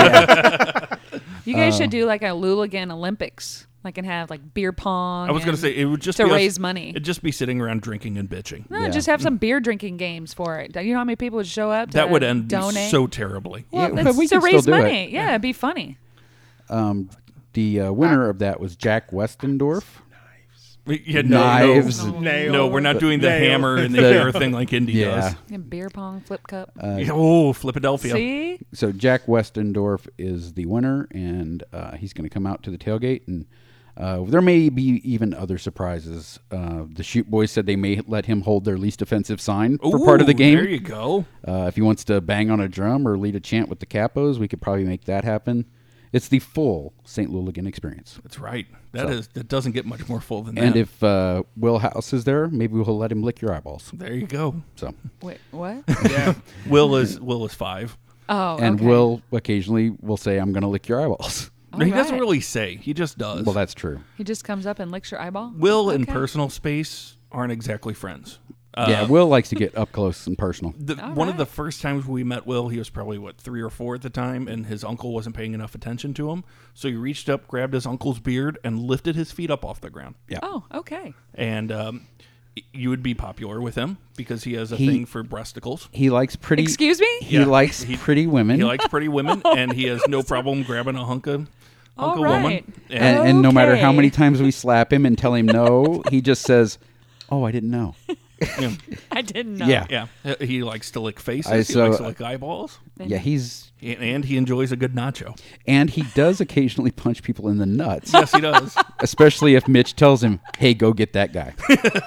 You guys Uh, should do like a Luligan Olympics. Like and have like beer pong. I was going and- to say, it would just to be us- raise money. It'd just be sitting around drinking and bitching. No, Yeah. just have some beer drinking games for it. You know how many people would show up? To That would end donate. so terribly. well, Yeah, it's but we to can still raise do it. money. Yeah, it'd be funny. um, the uh, winner of that was Jack Westendorf. We- yeah, no, Knives. No, Nail. no, we're not doing the Nail. hammer and the The- air thing like Indy Yeah. And beer pong, flip cup. Uh, does. Oh, Philadelphia. See, So Jack Westendorf is the winner, and uh, he's going to come out to the tailgate, and uh, there may be even other surprises. Uh, the Shoot Boys said they may let him hold their least offensive sign for part of the Ooh, game. There you go. Uh, if he wants to bang on a drum or lead a chant with the capos, we could probably make that happen. It's the full Saint Luligan experience. That's right. That So- is that doesn't get much more full than And that. if uh, Will House is there, maybe we'll let him lick your eyeballs. there you go. So, wait, what? Yeah. Will is Will is five. Oh, and okay. Will occasionally will say, "I'm going to lick your eyeballs." All he doesn't right. really say. He just does. Well, that's true. He just comes up and licks your eyeball. Will in Okay. personal space aren't exactly friends. Uh, yeah, Will likes to get up close and personal. The, All one of the right. first times we met Will, he was probably, what, three or four at the time, and his uncle wasn't paying enough attention to him. So he reached up, grabbed his uncle's beard, and lifted his feet up off the ground. Yeah. Oh, okay. And um, y- you would be popular with him because he has a He- thing for breasticles. He likes pretty. Excuse me. He Yeah, likes he- pretty women. He likes pretty women, and he has no problem grabbing a hunk of, hunk All of woman. right. and, and no matter how Okay. many times we slap him and tell him no, he just says, "Oh, I didn't know." yeah, I didn't know. Yeah. yeah. Uh, He likes to lick faces. I- he so- likes to lick eyeballs. Yeah, he's And- And he enjoys a good nacho. and he does occasionally punch people in the nuts, Yes, he does. especially if Mitch tells him, "Hey, go get that guy."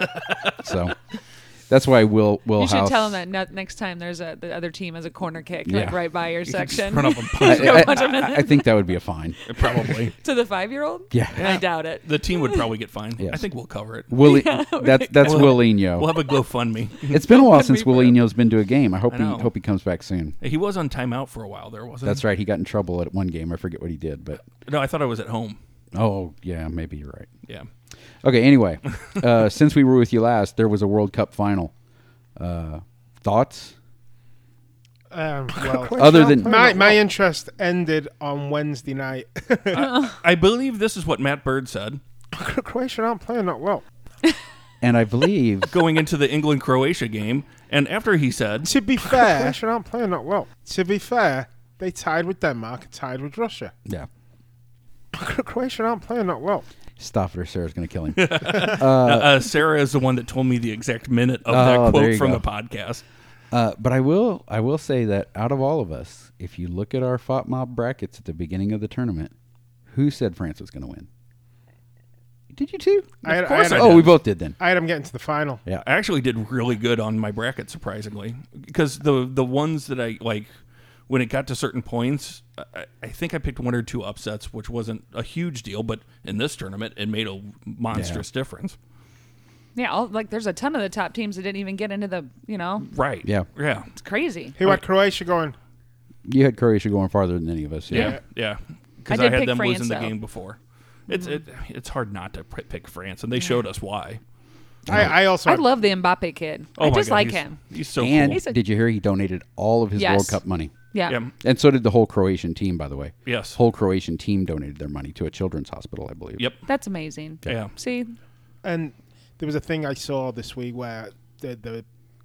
So that's why Will Will You should House. tell him that ne- next time there's a the other team has a corner kick like Yeah. right by your section. Run up and I, punch. Go I- punch him in I- the- I think that would be a fine. Probably. to the five year old. Yeah, I doubt it. The team would probably get fined. Yes. I think we'll cover it. Willie. That's that's We'll- Willinho. We'll have a GoFundMe. It's been a while Good since for him. Willinho's been to a game. I hope I he know. hope he comes back soon. He was on timeout for a while there, wasn't That's he? right. He got in trouble at one game. I forget what he did, but No, I thought I was at home. oh yeah, maybe you're right. Yeah. Okay. Anyway, uh, since we were with you last, there was a World Cup final. Uh, thoughts? Um, well, Other than my my interest ended on Wednesday night. I believe this is what Matt Bird said Croatia aren't playing that well. and I believe going into the England Croatia game. And after he said, To be fair, Croatia aren't playing that well. To be fair, they tied with Denmark and tied with Russia. yeah. Croatia aren't playing that well. Stop it, or Sarah's going to kill him. uh, uh, Sarah is the one that told me the exact minute of that Oh, there quote you from go. the podcast. Uh, but I will I will say that out of all of us, if you look at our F O T Mob brackets at the beginning of the tournament, who said France was going to win? Did you too? I had, Of course I, I had, Oh, did. we both did then. I had them getting to the final. Yeah. I actually did really good on my bracket, surprisingly, because the the ones that I like when it got to certain points, I, I think I picked one or two upsets, which wasn't a huge deal, but in this tournament, it made a monstrous difference. Yeah, all, like there's a ton of the top teams that didn't even get into the, you know, Right? Yeah. Yeah. it's crazy. Who had Croatia going? you had Croatia going farther than any of us. Yeah, yeah. Because I I, did had pick them France, losing the though. game before. It's it, it's hard not to p- pick France, and they showed us why. I, I also I had- love the Mbappe kid. Oh I my just God, like he's- him. He's so and cool. He's a- did you hear he donated all of his Yes. World Cup money? Yeah. Yeah. And so did the whole Croatian team, by the way. Yes. Whole Croatian team donated their money to a children's hospital, I believe. Yep. That's amazing. Yeah. See, And there was a thing I saw this week where the the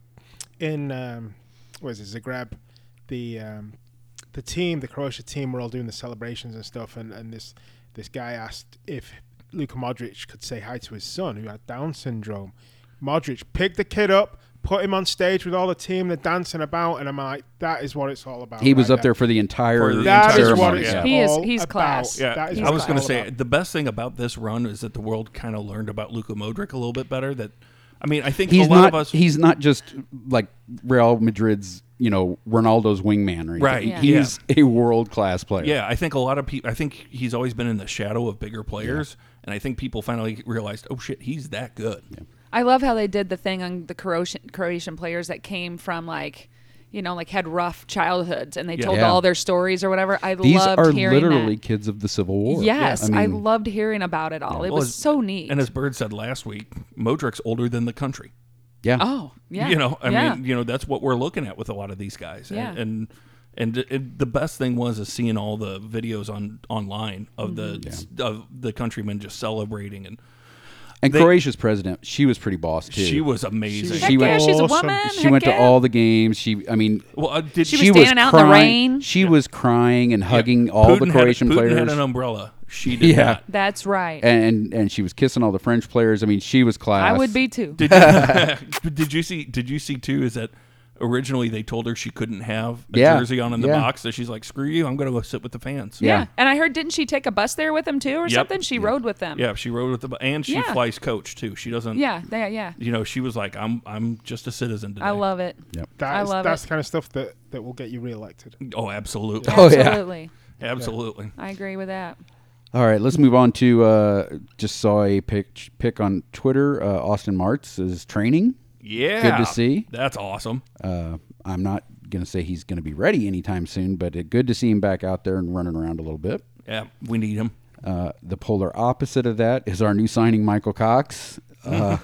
in um, what is it, Zagreb, the um, the team, the Croatia team, were all doing the celebrations and stuff, and, and this this guy asked if Luka Modric could say hi to his son who had Down syndrome. Modric picked the kid up, put him on stage with all the team, they're dancing about, and I'm like, that is what it's all about. He was right up there for the entire For the That is entire what ceremony, it's yeah. He is- all he's about. class. Yeah, That is I what was it's going to all say about. the best thing about this run is that the world kind of learned about Luka Modric a little bit better. That I mean, I think He's a lot not. of us. He's not just like Real Madrid's, you know, Ronaldo's wingman or anything. Right, Yeah. He's a world class player. yeah, I think a lot of people. I think he's always been in the shadow of bigger players, and I think people finally realized, oh shit, he's that good. I love how they did the thing on the Croatian, Croatian players that came from like, you know, like had rough childhoods and they Yeah. told Yeah. all their stories or whatever. I These loved are hearing literally that. kids of the Civil War. Yes, I I, mean, loved hearing about it all. It Well, was as- so neat. And as Bird said last week, Modric's older than the country. yeah. oh, yeah. You know, I yeah. mean, you know, that's what we're looking at with a lot of these guys. Yeah. And and, and it, the best thing was is seeing all the videos on online of Mm-hmm. the of the countrymen just celebrating, and And They- Croatia's president, she was pretty boss too. she was amazing. Heck she yeah, went- she's a Awesome. woman. She Heck went to yeah. all the games. She, I mean, well, uh, did She was she standing out in the crying. rain. She was crying and hugging Yeah. all Putin the had- Croatian Putin players. had an umbrella. She did Yeah. not. That's right. and and she was kissing all the French players. I mean, she was class. I would be too. Did you, did you see? Did you see too? Is that originally they told her she couldn't have a Yeah. jersey on in the Yeah. box, so she's like, "Screw you! I'm going to go sit with the fans." yeah. Yeah. And I heard, didn't she take a bus there with him too or Yep. something? She rode with them. Yeah, she rode with the and she Yeah. flies coach too. She doesn't. Yeah. Yeah. Yeah. You know, she was like, "I'm I'm just a citizen today." I love it. Yep. That I is- love that's it. the kind of stuff that, that will get you reelected. Oh, absolutely, Oh, yeah. Absolutely. absolutely. I agree with that. All right, let's move on to. Uh, just saw a pic pic on Twitter. Uh, Austin Martz is training. Yeah, Good to see. That's awesome. Uh, I'm not going to say he's going to be ready anytime soon, but it, good to see him back out there and running around a little bit. Yeah, we need him. Uh, the polar opposite of that is our new signing, Michael Cox. Uh,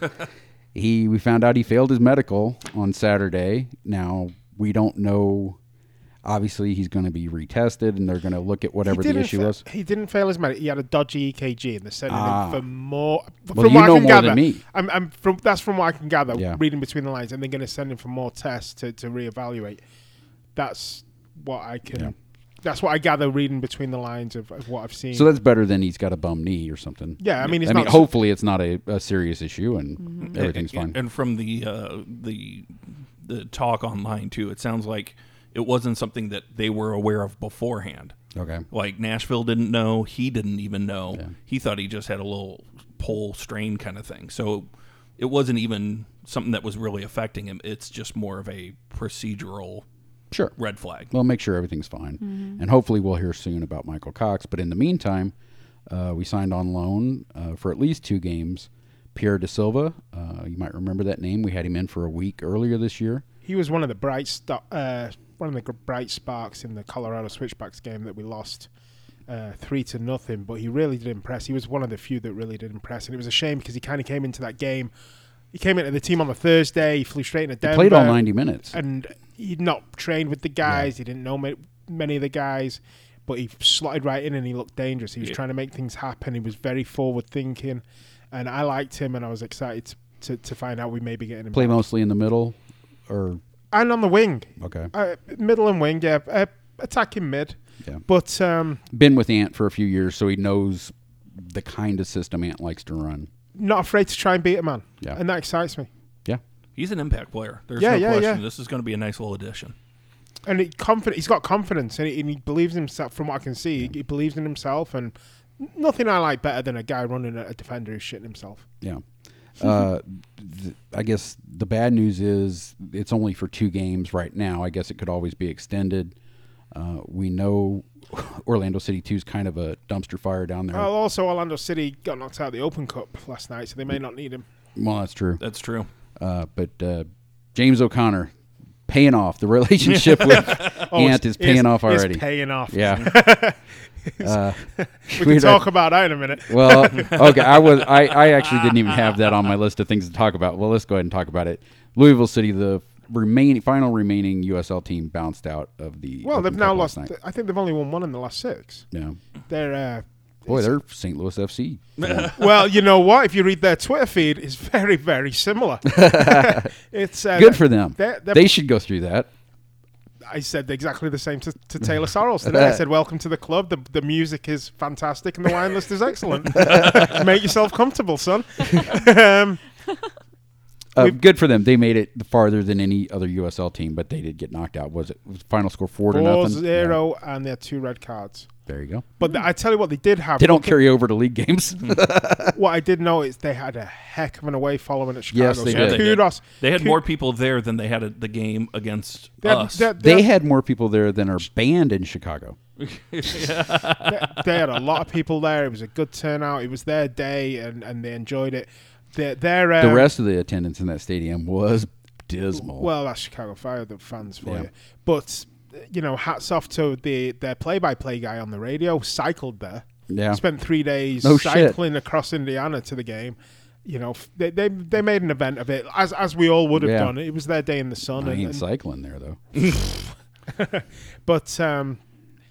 he we found out he failed his medical on Saturday. Now we don't know. Obviously, he's going to be retested, and they're going to look at whatever He the didn't issue fa- was. He didn't fail his medic. He had a dodgy E K G, and they're sending Ah. him for more. From Well, you what I know can more gather, than me. I'm, I'm from that's from what I can gather. Yeah. Reading between the lines, and they're going to send him for more tests to, to reevaluate. That's what I can. Yeah. That's what I gather reading between the lines of, of what I've seen. So that's better than he's got a bum knee or something. yeah, I mean, it's I mean, not. hopefully it's not a, a serious issue and Mm-hmm. everything's and, fine. And from the uh, the the talk online too, it sounds like it wasn't something that they were aware of beforehand. Okay. Like Nashville didn't know, he didn't even know. Yeah. He thought he just had a little pole strain kind of thing. So it wasn't even something that was really affecting him. It's just more of a procedural Sure. red flag. We'll make sure everything's fine. And hopefully we'll hear soon about Michael Cox. But in the meantime, uh, we signed on loan uh, for at least two games Pierre De Silva. Uh, you might remember that name. We had him in for a week earlier this year. He was one of the bright sto- uh, one of the gr- bright sparks in the Colorado Switchbacks game that we lost uh, three to nothing. But he really did impress. He was one of the few that really did impress, and it was a shame because he kind of came into that game. He came into the team on the Thursday. He flew straight into He Denver. played all ninety minutes. and he'd not trained with the guys. He didn't know ma- many of the guys, but he slotted right in and he looked dangerous. He was Yeah. trying to make things happen. He was very forward thinking, and I liked him. And I was excited to, to find out we may be getting him Play back. mostly in the middle or and on the wing, okay. uh, middle and wing, yeah, uh, attacking mid. Yeah. But um, Been with Ant for a few years, so he knows the kind of system Ant likes to run. not afraid to try and beat a man, Yeah. and that excites me. Yeah. He's an impact player. There's Yeah, no yeah, question. yeah. This is going to be a nice little addition. And he confident, he's got confidence, and he, and he believes in himself. From what I can see, he, he believes in himself, and nothing I like better than a guy running at a defender who's shitting himself. Yeah. Uh, th- I guess the bad news is it's only for two games right now. I guess it could always be extended. Uh, we know Orlando City two is kind of a dumpster fire down there. Well, also Orlando City got knocked out of the Open Cup last night, so they may not need him. Well, that's true. That's true. Uh, but uh, James O'Connor, paying off. The relationship with Oh, Ant it's- is paying it's- off already. It's paying off. Yeah. uh, We can had- talk about that in a minute. Well, okay. I was. I, I actually didn't even have that on my list of things to talk about. Well, let's go ahead and talk about it. Louisville City, the remaining final remaining U S L team, bounced out of the. Well, Open they've now Cup last lost. night. I think they've only won one in the last six. Yeah. They're uh, Boy, it's- they're Saint Louis F C. well, you know what? If you read their Twitter feed, it's very, very similar. It's uh, Good for them. They're, they're, They should go through that. I said exactly the same to, to Taylor Sorrells today. I said, "Welcome to the club. The the music is fantastic and the wine list is excellent. Make yourself comfortable, son." um, Uh, We've- good for them. They made it farther than any other U S L team, but they did get knocked out. Was it was the final score four to four nothing? zero, and they had two red cards. Yeah, there you go. But the, I tell you what, they did have. They don't looking- carry over to league games. What I did know is they had a heck of an away following at Chicago. Yes, they so did. they did. kudos. They had Ku- more people there than they had at the game against They had, us. they, they they, had more people there than are banned in Chicago. they, they had a lot of people there. It was a good turnout. It was their day, and, and they enjoyed it. Their, their, um, The rest of the attendance in that stadium was dismal. Well, that's Chicago Fire, the fans for Yeah. you. But you know, hats off to the their play-by-play guy on the radio. Cycled there. yeah. Spent three days No shit. cycling across Indiana to the game. You know, f- they, they they made an event of it, as as we all would have Yeah. done. It was their day in the sun. I and- ain't and- cycling there though. But um,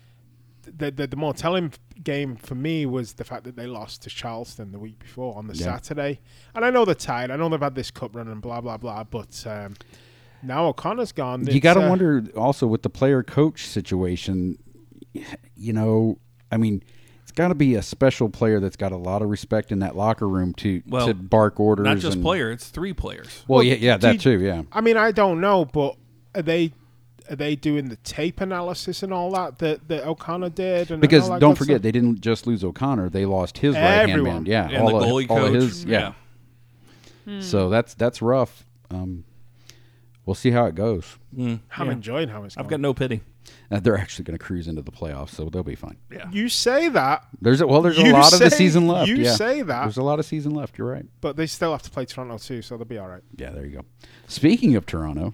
the, the the more telling game for me was the fact that they lost to Charleston the week before on the Yeah. Saturday. And I know they're tired. I know they've had this cup run and blah blah blah. But um, now O'Connor's gone. You It's, got to uh, wonder also with the player coach situation. You know, I mean, it's got to be a special player that's got a lot of respect in that locker room to Well, to bark orders. Not just and, player, it's three players. Well, Well, yeah, yeah, do that you- too. Yeah. I mean, I don't know, but are they are they doing the tape analysis and all that that, that O'Connor did? And Because all that don't good forget, stuff? they didn't just lose O'Connor; they lost his right hand Everyone. man. Yeah, And all the of- goalie all of coach. his- yeah. yeah. So that's that's rough. Um, we'll see how it goes. Mm, I'm yeah. enjoying how it's going. I've got no pity. Uh, they're actually going to cruise into the playoffs, so they'll be fine. Yeah. You say that, There's a, well, there's You a lot of the say- season left. you yeah. say that. There's a lot of season left. You're right. but they still have to play Toronto too, so they'll be all right. Yeah, there you go. Speaking of Toronto,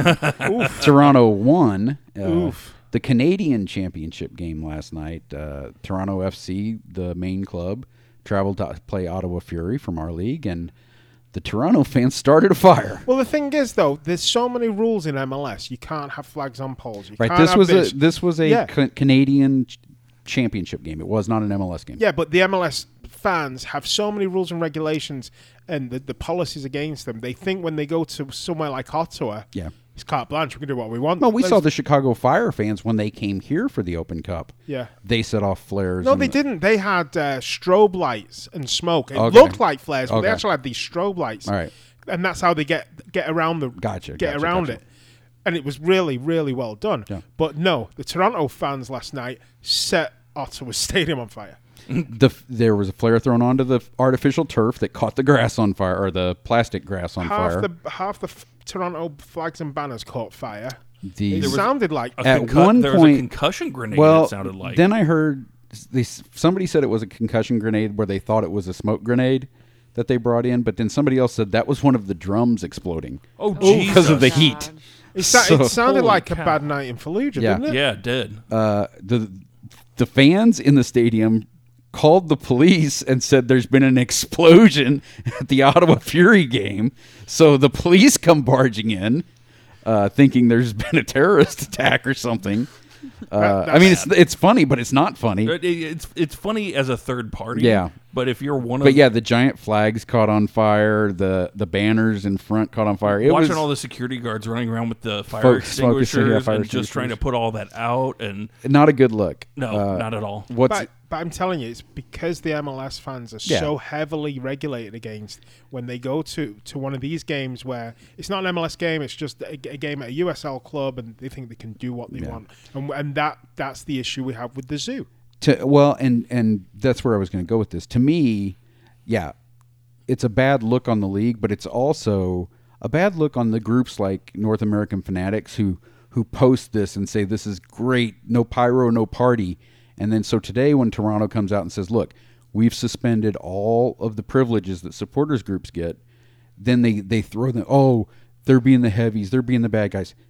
Oof. Toronto won uh, Oof. the Canadian Championship game last night. Uh, Toronto F C, the main club, traveled to play Ottawa Fury from our league, and the Toronto fans started a fire. Well, the thing is, though, there's so many rules in M L S. You can't have flags on poles. You Right, can't this have was this. a this was a Yeah. ca- Canadian ch- championship game. It was not an M L S game. Yeah, but the M L S fans have so many rules and regulations and the, the policies against them. They think when they go to somewhere like Ottawa, Yeah. it's carte blanche. We can do what we want. Well, we Let's- saw the Chicago Fire fans when they came here for the Open Cup. Yeah. They set off flares. No, and- they didn't. They had uh, strobe lights and smoke. It Okay. looked like flares, but they Okay. actually had these strobe lights. All right. And that's how they get get around the Gotcha, get gotcha, around gotcha. it. And it was really, really well done. Yeah. But no, the Toronto fans last night set Ottawa Stadium on fire. The, there was a flare thrown onto the artificial turf that caught the grass on fire, or the plastic grass on half fire. the half the f- Toronto flags and banners caught fire. The- It There was sounded like A At concu- one there was point- a concussion grenade. well, it sounded like. then I heard they, s- somebody said it was a concussion grenade where they thought it was a smoke grenade that they brought in, but then somebody else said that was one of the drums exploding. oh, because of the Jesus. heat. it, sa- So- it sounded Holy like a cow. bad night in Fallujah, Yeah. didn't it? Yeah, it did. Uh, the the fans in the stadium called the police and said there's been an explosion at the Ottawa Fury game. So the police come barging in, uh, thinking there's been a terrorist attack or something. Uh, I mean, it's it's funny, but it's not funny. It- it- it's it's funny as a third party. Yeah. But if you're one of But yeah, the giant flags caught on fire. The the banners in front caught on fire. It watching was all the security guards running around with the fire Folks smoking extinguishers cigarette fire and just trying to extinguishers. put all that out, and not a good look. no, Uh, not at all. What's But, but I'm telling you, it's because the M L S fans are Yeah. so heavily regulated against when they go to, to one of these games where it's not an M L S game, it's just a, a game at a U S L club, and they think they can do what they Yeah. want, and and that that's the issue we have with the zoo. To, well, and and that's where I was going to go with this. To me, yeah, it's a bad look on the league, but it's also a bad look on the groups like North American Fanatics who who post this and say this is great, no pyro, no party, and then so today when Toronto comes out and says, look, we've suspended all of the privileges that supporters groups get, then they they throw them, oh, they're being the heavies, they're being the bad guys.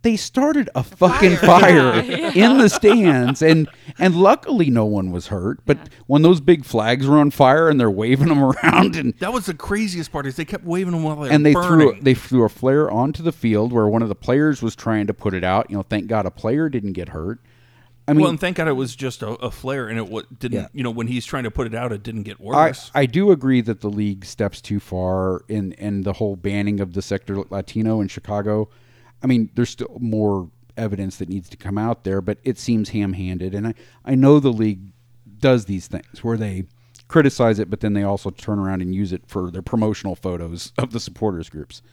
they started a fucking fire, Yeah. in the stands, and and luckily no one was hurt. But Yeah. when those big flags were on fire and they're waving them around, and That was the craziest part is they kept waving them while they were and they burning. threw they threw a flare onto the field where one of the players was trying to put it out. You know, thank God a player didn't get hurt. I mean, well, and thank God it was just a, a flare, and it w- didn't. Yeah. You know, when he's trying to put it out, it didn't get I, worse. I do agree that the league steps too far in, in the whole banning of the Sector Latino in Chicago. I mean, there's still more evidence that needs to come out there, but it seems ham-handed. And I, I know the league does these things where they criticize it, but then they also turn around and use it for their promotional photos of the supporters groups.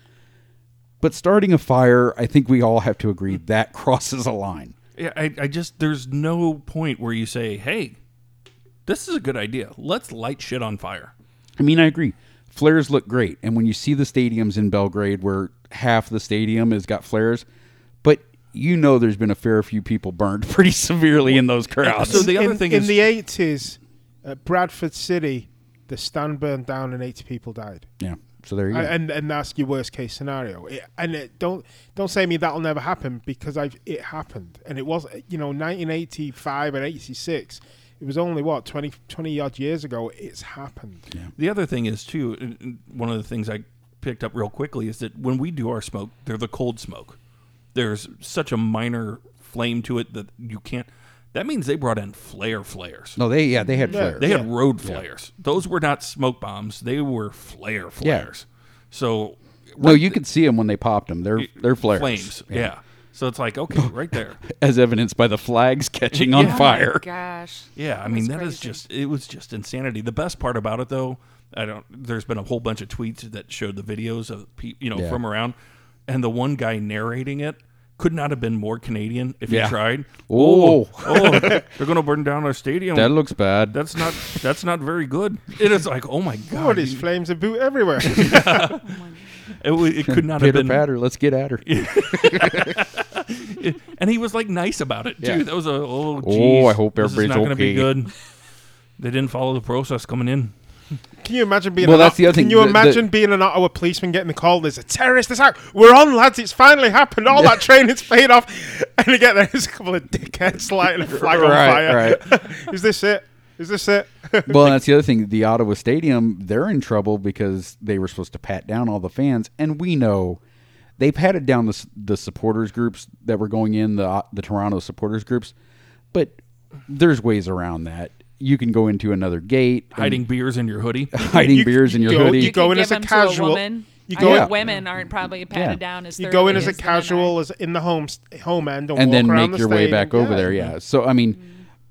But starting a fire, I think we all have to agree that crosses a line. Yeah, I, I just there's no point where you say, "Hey, this is a good idea. Let's light shit on fire." I mean, I agree. Flares look great. And when you see the stadiums in Belgrade where half the stadium has got flares, but you know there's been a fair few people burned pretty severely in those crowds. So the other in, thing in is- the eighties, at Bradford City, the stand burned down and eighty people died. yeah. So there you go. And and that's your worst case scenario. It, and it, don't don't say to me that'll never happen, because I've it happened, and it was, you know, nineteen eighty-five and eighty-six. It was only what twenty, twenty odd years ago. It's happened. Yeah. The other thing is too. and- and One of the things I picked up real quickly is that when we do our smoke, they're the cold smoke. There's such a minor flame to it that you can't. That means they brought in flare flares. No, they yeah they had Yeah. flares. They had Yeah. road flares. Those were not smoke bombs. They were flare flares. So no, you could see them when they popped them. They're they're flares. flames. Yeah. So it's like, okay, right there. As evidenced by the flags catching on Yeah. fire. Oh my gosh. Yeah, I mean That's that is crazy. just it was just insanity. The best part about it though, I don't there's been a whole bunch of tweets that showed the videos of pe- you know Yeah. from around, and the one guy narrating it could not have been more Canadian if Yeah. he tried. Oh. oh, they're going to burn down our stadium. That looks bad. that's not that's not very good. It is like, oh my god. Oh, these flames and boot everywhere. It, wa- it could not have Pitter been. patter. Let's get at her. And he was like nice about it too. Yeah. That was a oh, Oh, geez, I hope this is everybody's not gonna be okay. good. They didn't follow the process coming in. Can you imagine being? Well, an, that's the other Can thing. you The- the- imagine being an Ottawa policeman getting the call? There's a terrorist attack. We're on, lads. It's finally happened. All that training's paid off. And you get there, there's a couple of dickheads lighting a flag on Right, fire. Is this it? Is this it? Well, that's the other thing. The Ottawa Stadium, they're in trouble because they were supposed to pat down all the fans, and we know they patted down the s- the supporters groups that were going in, the uh, the Toronto supporters groups, but there's ways around that. You can go into another gate, and Hiding beers in your hoodie. hiding You- beers in your you go- hoodie. you go in could as give a them casual- To a woman. you I go know in- women aren't probably patted Yeah. down as You go in thoroughly as a the men are. casual, as in the home st- home end, and, and walk then around make the your way stadium. back over there. Yeah. So I mean,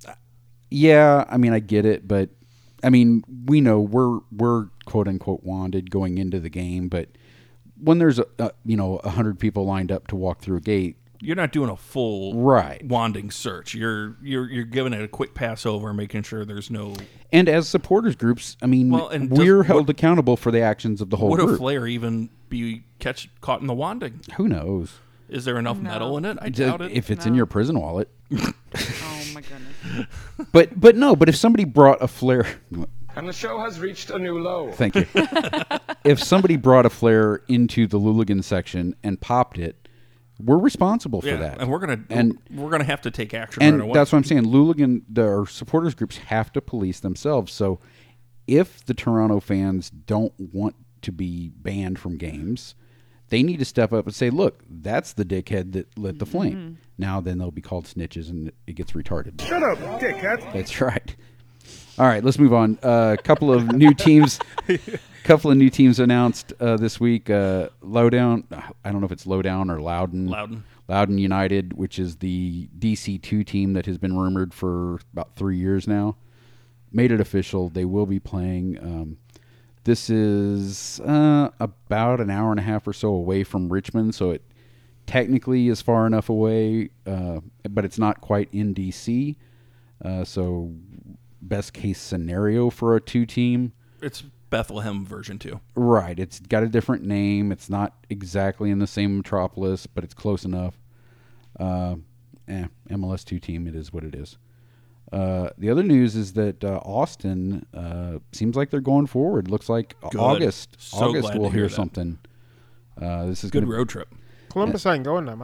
yeah, I mean, I get it, but I mean, we know we're we're quote unquote wanted going into the game, but when there's a, a you know a hundred people lined up to walk through a gate, You're not doing a full Right. wanding search. You're you're you're giving it a quick pass over, making sure there's no. and as supporters groups, I mean, Well, and does- we're held what- accountable for the actions of the whole Would group. a flare even be catch caught in the wanding? Who knows? Is there enough No. metal in it? I D- doubt it. If it's in No. your prison wallet, Oh my goodness. but but no, but if somebody brought a flare. And the show has reached a new low. Thank you. If somebody brought a flare into the Luligan section and popped it, we're responsible for yeah, that. and we're gonna And- we're gonna have to take action and right away. that's what I'm saying. Luligan, the our supporters groups have to police themselves. So if the Toronto fans don't want to be banned from games, they need to step up and say, "Look, that's the dickhead that lit the flame." Now, then they'll be called snitches, and it gets retarded. Shut up, dickhead. That's right. All right, let's move on. A uh, couple of new teams, couple of new teams announced uh, this week. Uh, Lowdown, I don't know if it's Lowdown or Loudon. Loudon. Loudon United, which is the D C two team that has been rumored for about three years now, made it official. They will be playing. Um, this is uh, about an hour and a half or so away from Richmond, so it technically is far enough away, uh, but it's not quite in D C. Uh, so best case scenario for a two team. It's Bethlehem version two. Right. It's got a different name. It's not exactly in the same metropolis, but it's close enough. Uh, eh, M L S two team, it is what it is. Uh, the other news is that uh, Austin uh, seems like they're going forward. Looks like Good. August. So August glad to we'll hear hear that. something. Uh, this is Good gonna, road trip. Columbus ain't going there, man.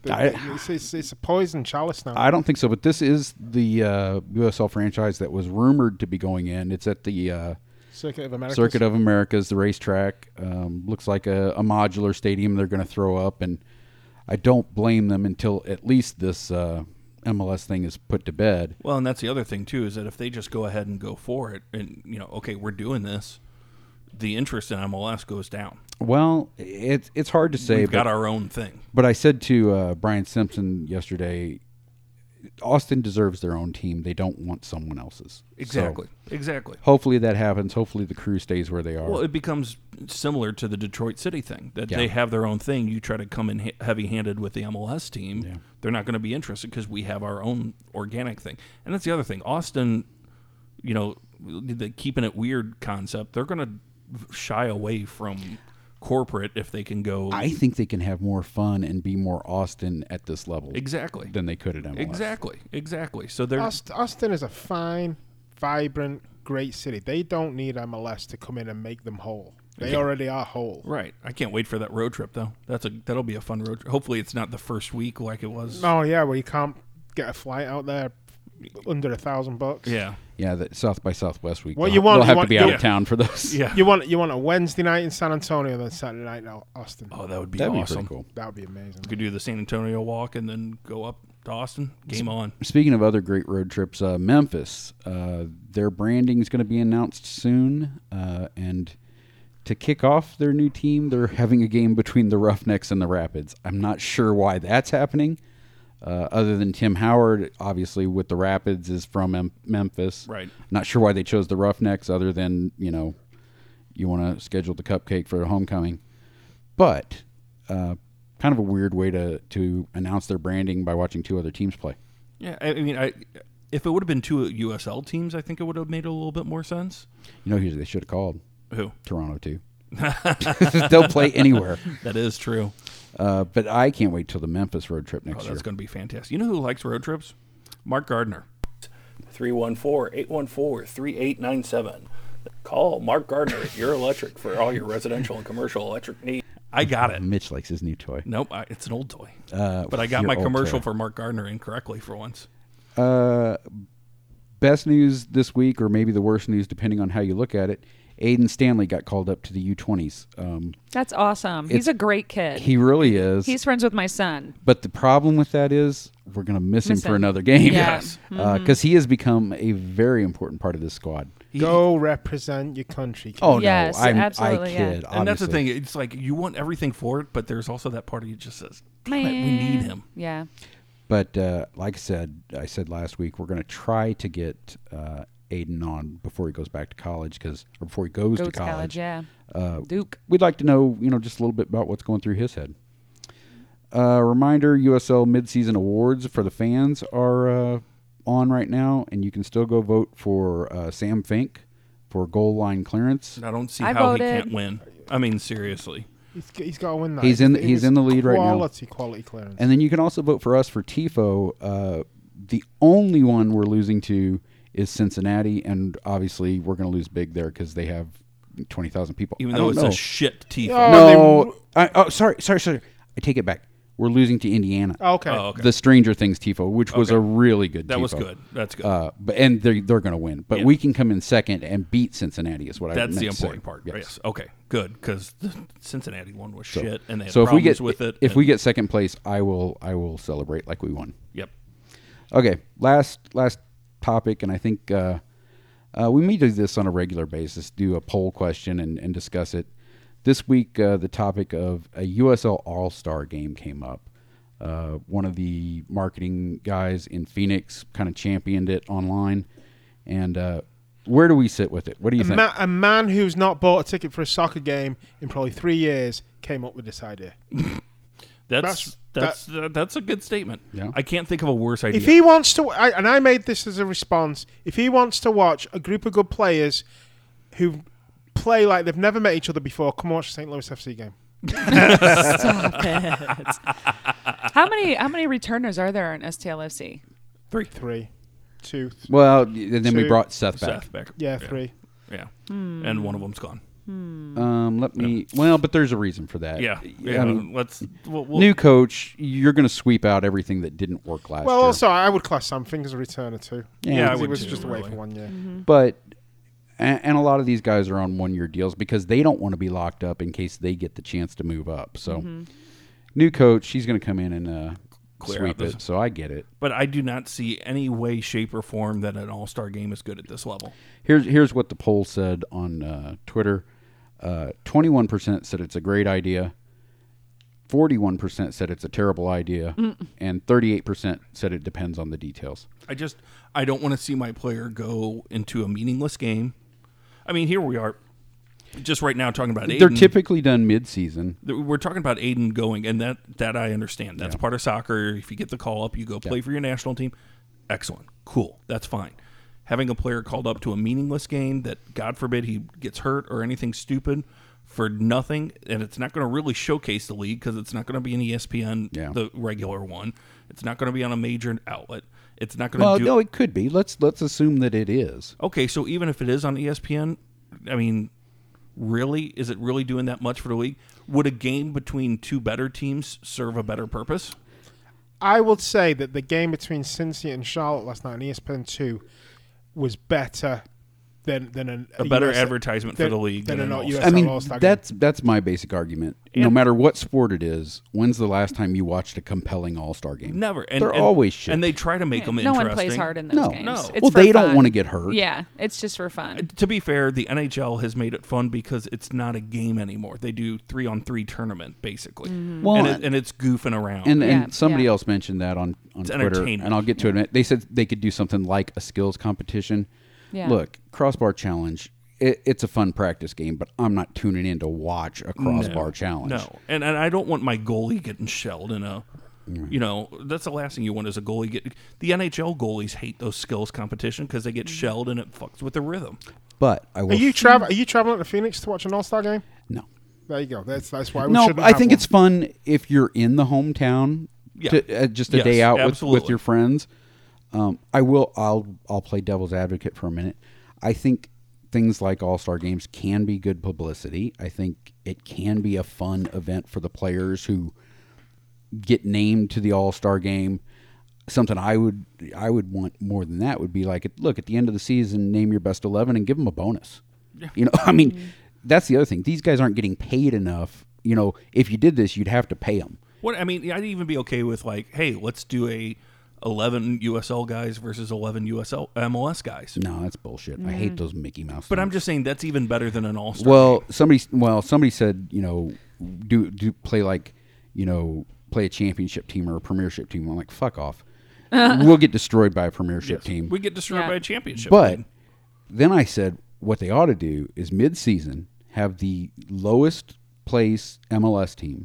I- It's, it's, it's a poison chalice now. I don't think so, but this is the uh, U S L franchise that was rumored to be going in. It's at the uh, Circuit of America. Circuit of Americas, the racetrack. Um, looks like a, a modular stadium they're going to throw up, and I don't blame them until at least this uh, M L S thing is put to bed. Well, and that's the other thing too, is that if they just go ahead and go for it, and you know, okay, we're doing this, the interest in M L S goes down. Well, it's it's hard to say. We've but, got our own thing. but I said to uh, Brian Simpson yesterday, Austin deserves their own team. They don't want someone else's. Exactly. So exactly. hopefully that happens. Hopefully the crew stays where they are. Well, it becomes similar to the Detroit City thing, that Yeah. they have their own thing. You try to come in he- heavy-handed with the M L S team, Yeah. they're not going to be interested because we have our own organic thing. And that's the other thing. Austin, you know, the keeping it weird concept, they're going to shy away from corporate if they can go. I think they can have more fun and be more Austin at this level exactly. than they could at M L S. Exactly. Exactly. So they're Aust- Austin is a fine, vibrant, great city. They don't need M L S to come in and make them whole. They Okay. already are whole. right. I can't wait for that road trip though. That's a that'll be a fun road trip. Hopefully it's not the first week like it was. Oh yeah, well you can't get a flight out there under a thousand bucks. Yeah. Yeah, the South by Southwest week. What they'll, you want- they'll you have want- to be out you- of town for those. Yeah. You want you want a Wednesday night in San Antonio, then Saturday night in Austin. Oh, that would be That'd awesome. be pretty cool. That would be amazing. You could do the San Antonio walk and then go up to Austin. Game on. Speaking of other great road trips, uh, Memphis, uh, their branding is going to be announced soon, uh, and to kick off their new team, they're having a game between the Roughnecks and the Rapids. I'm not sure why that's happening, uh, other than Tim Howard, obviously with the Rapids, is from Mem- Memphis. Right. Not sure why they chose the Roughnecks, other than you know, you want to schedule the cupcake for homecoming, but uh, kind of a weird way to to announce their branding by watching two other teams play. Yeah, I I mean, I if it would have been two U S L teams, I think it would have made a little bit more sense. You know who they should have called? Who? Toronto too. They'll play anywhere. That is true. Uh, but I can't wait till the Memphis road trip Oh, next year. that's going to be fantastic. You know who likes road trips? Mark Gardner. three one four, eight one four, three eight nine seven. Call Mark Gardner at Your Electric for all your residential and commercial electric needs. I got it. Mitch likes his new toy. Nope, I, it's an old toy. Uh, But I got your my old commercial toy. for Mark Gardner incorrectly for once. Uh, best news this week, or maybe the worst news, depending on how you look at it. Aiden Stanley got called up to the U twenties. Um, That's awesome. It's- He's a great kid. he really is. He's friends with my son. But the problem with that is we're going to miss him Miss for him. another game. Yeah. Yes. Because he has become a very important part of this squad. Go represent your country. kid. Oh, Yes, no. I'm, absolutely, I yeah. kid. And that's the obviously. thing. It's like you want everything for it, but there's also that part of you just says, damn it, we Man. need him. Yeah. But uh, like I said, I said last week, we're going to try to get uh, Aiden on before he goes back to college, because or before he goes Go to to college. college, yeah. Uh, Duke. We'd like to know, you know, just a little bit about what's going through his head. Uh, reminder: U S L midseason awards for the fans are uh, on right now, and you can still go vote for uh, Sam Fink for goal line clearance. I don't see I how voted. he can't win. I mean, seriously. He's, he's got to win that. He's in- It he's was in the lead right now. Quality, quality clearance. And then you can also vote for us for Tifo. Uh, the only one we're losing to is Cincinnati, and obviously we're going to lose big there because they have twenty thousand people. Even I though don't it's know. a shit teeth. Oh, no, I, oh, sorry, sorry, sorry. I take it back. We're losing to Indiana. Oh, okay. Oh, okay. The Stranger Things Tifo, which was Okay. a really good. That was Tifo. good. That's good. Uh, but and they're they're going to win. But Yeah. we can come in second and beat Cincinnati. Is what I That's meant the to say. important part. Yes. Yes. Okay. Good. Because the Cincinnati one was So, shit, and they had so if we problems get with it. if and- we get second place, I will I will celebrate like we won. Yep. Okay, last last topic, and I think uh, uh, we may do this on a regular basis. Do a poll question and, and discuss it. This week, uh, the topic of a U S L All Star game came up. Uh, one of the marketing guys in Phoenix kind of championed it online, and uh, where do we sit with it? What do you A, think? ma- a man who's not bought a ticket for a soccer game in probably three years came up with this idea. That's that's uh, that's a good statement. Yeah. I can't think of a worse idea. If he wants to, I, and I made this as a response, if he wants to watch a group of good players who play like they've never met each other before, come watch the Saint Louis F C game. Stop it. How many how many returners are there in S T L F C? Three. Three, two, th- Well, and then we Two. brought Seth back. Seth back. yeah, three. Yeah. Hmm. And one of them's gone. Um, let me. Well, but there's a reason for that. Yeah, yeah. I mean, let's we'll, we'll, new coach, you're going to sweep out everything that didn't work last Well, year. also, I would class something as a returner too. Yeah, I Because would he was too, just away really. for one year. But and, and a lot of these guys are on one year deals because they don't want to be locked up in case they get the chance to move up. So, new coach, he's going to come in and uh, Clear sweep out this- it. So I get it. But I do not see any way, shape, or form that an All Star game is good at this level. Here's here's what the poll said on uh, Twitter. Uh, twenty-one percent said it's a great idea. forty-one percent said it's a terrible idea, and thirty-eight percent said it depends on the details. I just I don't want to see my player go into a meaningless game. I mean, here we are, just right now talking about Aiden. They're typically done mid-season. We're talking about Aiden going, and that that I understand. That's part of soccer. If you get the call up, you go play for your national team. Excellent, cool, that's fine. Having a player called up to a meaningless game that, God forbid, he gets hurt or anything stupid for nothing, and it's not going to really showcase the league because it's not going to be an E S P N, Yeah. the regular one. It's not going to be on a major outlet. It's not going to Well, do. no, it could be. Let's let's assume that it is. Okay, so even if it is on E S P N, I mean, really, is it really doing that much for the league? Would a game between two better teams serve a better purpose? I would say that the game between Cincy and Charlotte last night on E S P N two was better than than an, A better U S advertisement for than- the league than than an an U S All-Star. I mean, All-Star game. that's that's my basic argument. no And- matter what sport it is, when's the last time you watched a compelling All-Star game? Never. And, They're and- always shit. And they try to make them no interesting. one plays hard in those No. games. No. It's Well, for they don't fun. wanna get hurt. Yeah, it's just for fun. To be fair, the N H L has made it fun because it's not a game anymore. They do three on three tournament basically, Well, and, it, and it's goofing around. And, Yeah, and somebody yeah. else mentioned that on, on It's Twitter, entertaining. and I'll get to it. They said they could do something like a skills competition. Yeah. Look, crossbar challenge, it, it's a fun practice game, but I'm not tuning in to watch a crossbar no, challenge. No, and and I don't want my goalie getting shelled in a. You know, that's the last thing you want is a goalie get. The N H L goalies hate those skills competition because they get shelled and it fucks with the rhythm. But I will. Are you travel? Are you traveling to Phoenix to watch an All Star game? no. There you go. That's that's why we No, shouldn't I have think one. it's fun if you're in the hometown, Yeah. to, uh, just a Yes, day out with, with absolutely. your friends. Um, I will. I'll. I'll play devil's advocate for a minute. I think things like All Star games can be good publicity. I think it can be a fun event for the players who get named to the All Star game. Something I would. I would want more than that would be like, look at the end of the season, name your best eleven and give them a bonus. Yeah. You know, I mean, that's the other thing. These guys aren't getting paid enough. You know, if you did this, you'd have to pay them. What I mean, I'd even be okay with like, hey, let's do a eleven U S L guys versus eleven U S L M L S guys. No, that's bullshit. I hate those Mickey Mouse. But I'm things. just saying that's even better than an All Star. well, somebody well somebody said, you know, do do play like, you know, play a championship team or a premiership team. I'm like, fuck off. We'll get destroyed by a premiership team. we get destroyed Yeah. by a championship. But team. then I said what they ought to do is mid-season have the lowest place M L S team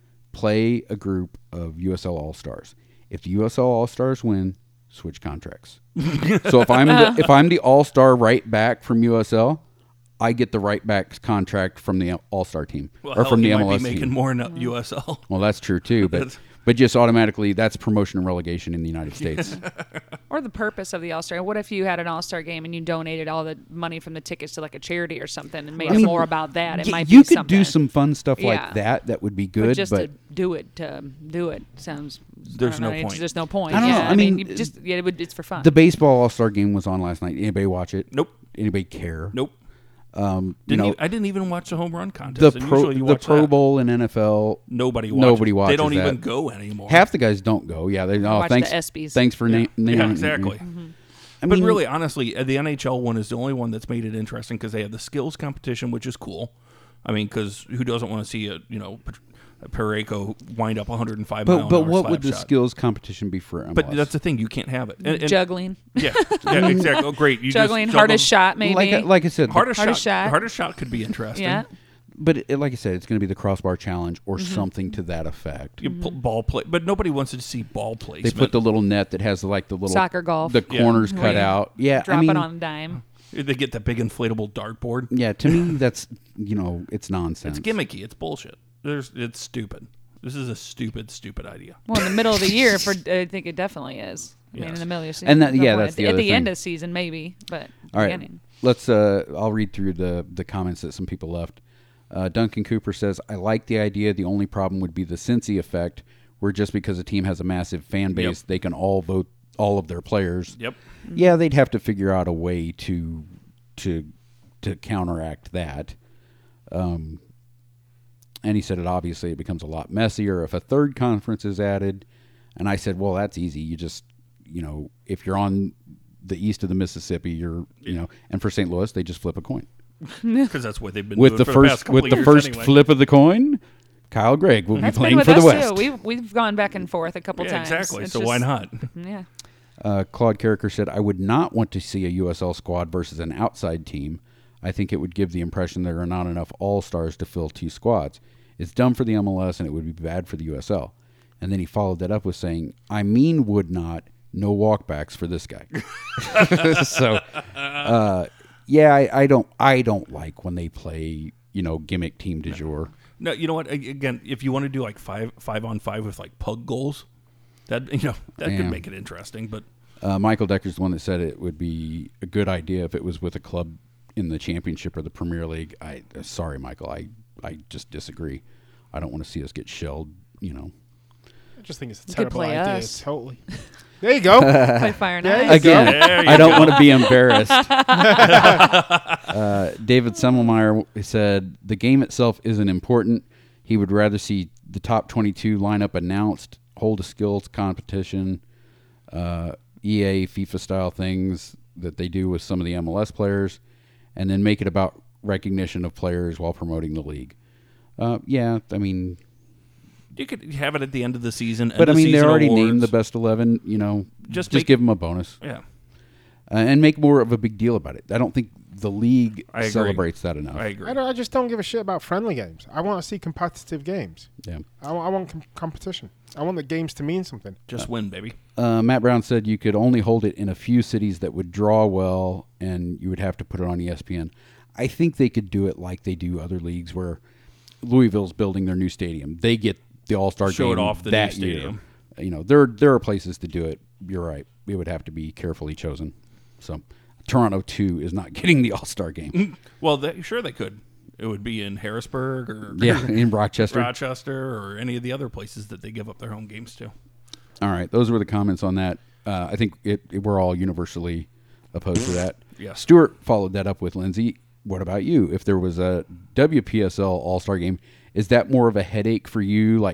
play a group of U S L All-Stars. If the U S L All-Stars win, switch contracts. So if I'm the, if I'm the All-Star right back from U S L, I get the right back contract from the All-Star team well, or hell, from he the might M L S be making team. more in U S L. Well, that's true too, but That's- but just automatically that's promotion and relegation in the United States. Or the purpose of the All Star. What if you had an All Star game and you donated all the money from the tickets to like a charity or something and made I it mean, more about that? It Y- might you be could something. do some fun stuff Yeah. like that. That would be But good, just but to do it, to do it sounds. There's I don't no know, point. It's just no point. I don't know. Yeah, I mean, you just yeah, it would, it's for fun. the baseball All Star game was on last night. Anybody watch it? Nope. Anybody care? Nope. Um, you Didn't know, e- I didn't even watch the home run contest. the and pro usually you the watch Pro that. Bowl in N F L. Nobody watches. Nobody watches They don't that. even go anymore. Half the guys don't go. Yeah, they. Oh, Watch thanks. the ESPYs. Thanks for yeah. na- naming. yeah, exactly. I but mean, really, honestly, uh, the N H L one is the only one that's made it interesting because they have the skills competition, which is cool. I mean, because who doesn't want to see a you know a Parayko wind up one hundred five mile but an but hour what slap would the shot? skills competition be for M L S? But that's the thing, you can't have it. And, and- Juggling, Yeah, yeah, exactly. Oh, great. You juggling, just hardest juggle- shot, maybe. like I- like I said, the- Hardest, Hardest shot, shot. Hardest shot could be interesting. yeah. but it, like I said, it's going to be the crossbar challenge or Mm-hmm. something to that effect. You pull ball play, but nobody wants to see ball They placement. put the little net that has like the little Soccer golf. the Yeah. corners Where cut you out. Yeah, Drop I mean, it on a dime. They get that big inflatable dartboard. yeah. To me, that's you know, it's nonsense. It's gimmicky. It's bullshit. There's, it's stupid. This is a stupid, stupid idea. Well, in the middle of the year, for I think it definitely is. I mean, Yes. in the middle of the season. And that- no yeah, point. that's at the the, at other the end thing. of the season, maybe, but All right, beginning. let's. Uh, I'll read through the the comments that some people left. Uh, Duncan Cooper says, "I like the idea. The only problem would be the Cincy effect, where just because a team has a massive fan base, Yep. they can all vote all of their players. Yep. Yeah, they'd have to figure out a way to to to counteract that." Um, and he said it obviously it becomes a lot messier if a third conference is added. And I said, well, that's easy. You just, you know, if you're on the east of the Mississippi, you're, you know, and for Saint Louis, they just flip a coin. Because that's what they've been With doing the for the past first couple with of the years first anyway. flip of the coin, Kyle Gregg will That's be been playing with for the us West. too. We've we've gone back and forth a couple Yeah, times. exactly. It's So just- why not? Yeah. Uh, Claude Carricker said, I would not want to see a U S L squad versus an outside team. I think it would give the impression there are not enough all-stars to fill two squads. It's dumb for the M L S, and it would be bad for the U S L. And then he followed that up with saying, I mean would not, no walkbacks for this guy. so, uh, yeah, I, I don't I don't like when they play, you know, gimmick team du jour. No, you know what? A- Again, if you want to do like five five on five with like pug goals, that you know that Yeah. could make it interesting. But Uh, Michael Decker's the one that said it would be a good idea if it was with a club in the championship or the Premier League. I uh, sorry, Michael, I, I just disagree. I don't want to see us get shelled. You know, I just think it's a You could terrible play idea. us. Totally. There you go. Play Fire and There you Ice. go. again, There you I don't go. want to be embarrassed. uh, David Semmelmeyer said the game itself isn't important. He would rather see the top twenty-two lineup announced, hold a skills competition, uh, E A, FIFA style things that they do with some of the M L S players, and then make it about recognition of players while promoting the league. Uh, yeah, I mean, you could have it at the end of the season. but I end of mean, they season already awards. named the best eleven. You know, Just just, make- give them a bonus Yeah, uh, and make more of a big deal about it. I don't think the league I agree. celebrates that enough. I agree. I, don't, I just don't give a shit about friendly games. I want to see competitive games. Yeah. I, wa- I want com- competition. I want the games to mean something. Just win, baby. Uh, Matt Brown said you could only hold it in a few cities that would draw well, and you would have to put it on E S P N. I think they could do it like they do other leagues, where Louisville's building their new stadium. They get the All Star Show game it off the new that stadium. year. You know, there there are places to do it. You're right. It would have to be carefully chosen. So, Toronto two is not getting the All Star game. Well, they, sure they could. It would be in Harrisburg or yeah, in Rochester. Rochester or any of the other places that they give up their home games to. All right, those were the comments on that. Uh, I think it, it, we're all universally opposed to that. Yeah. Stuart followed that up with Lindsay. What about you? If there was a W P S L All-Star game, is that more of a headache for you? Like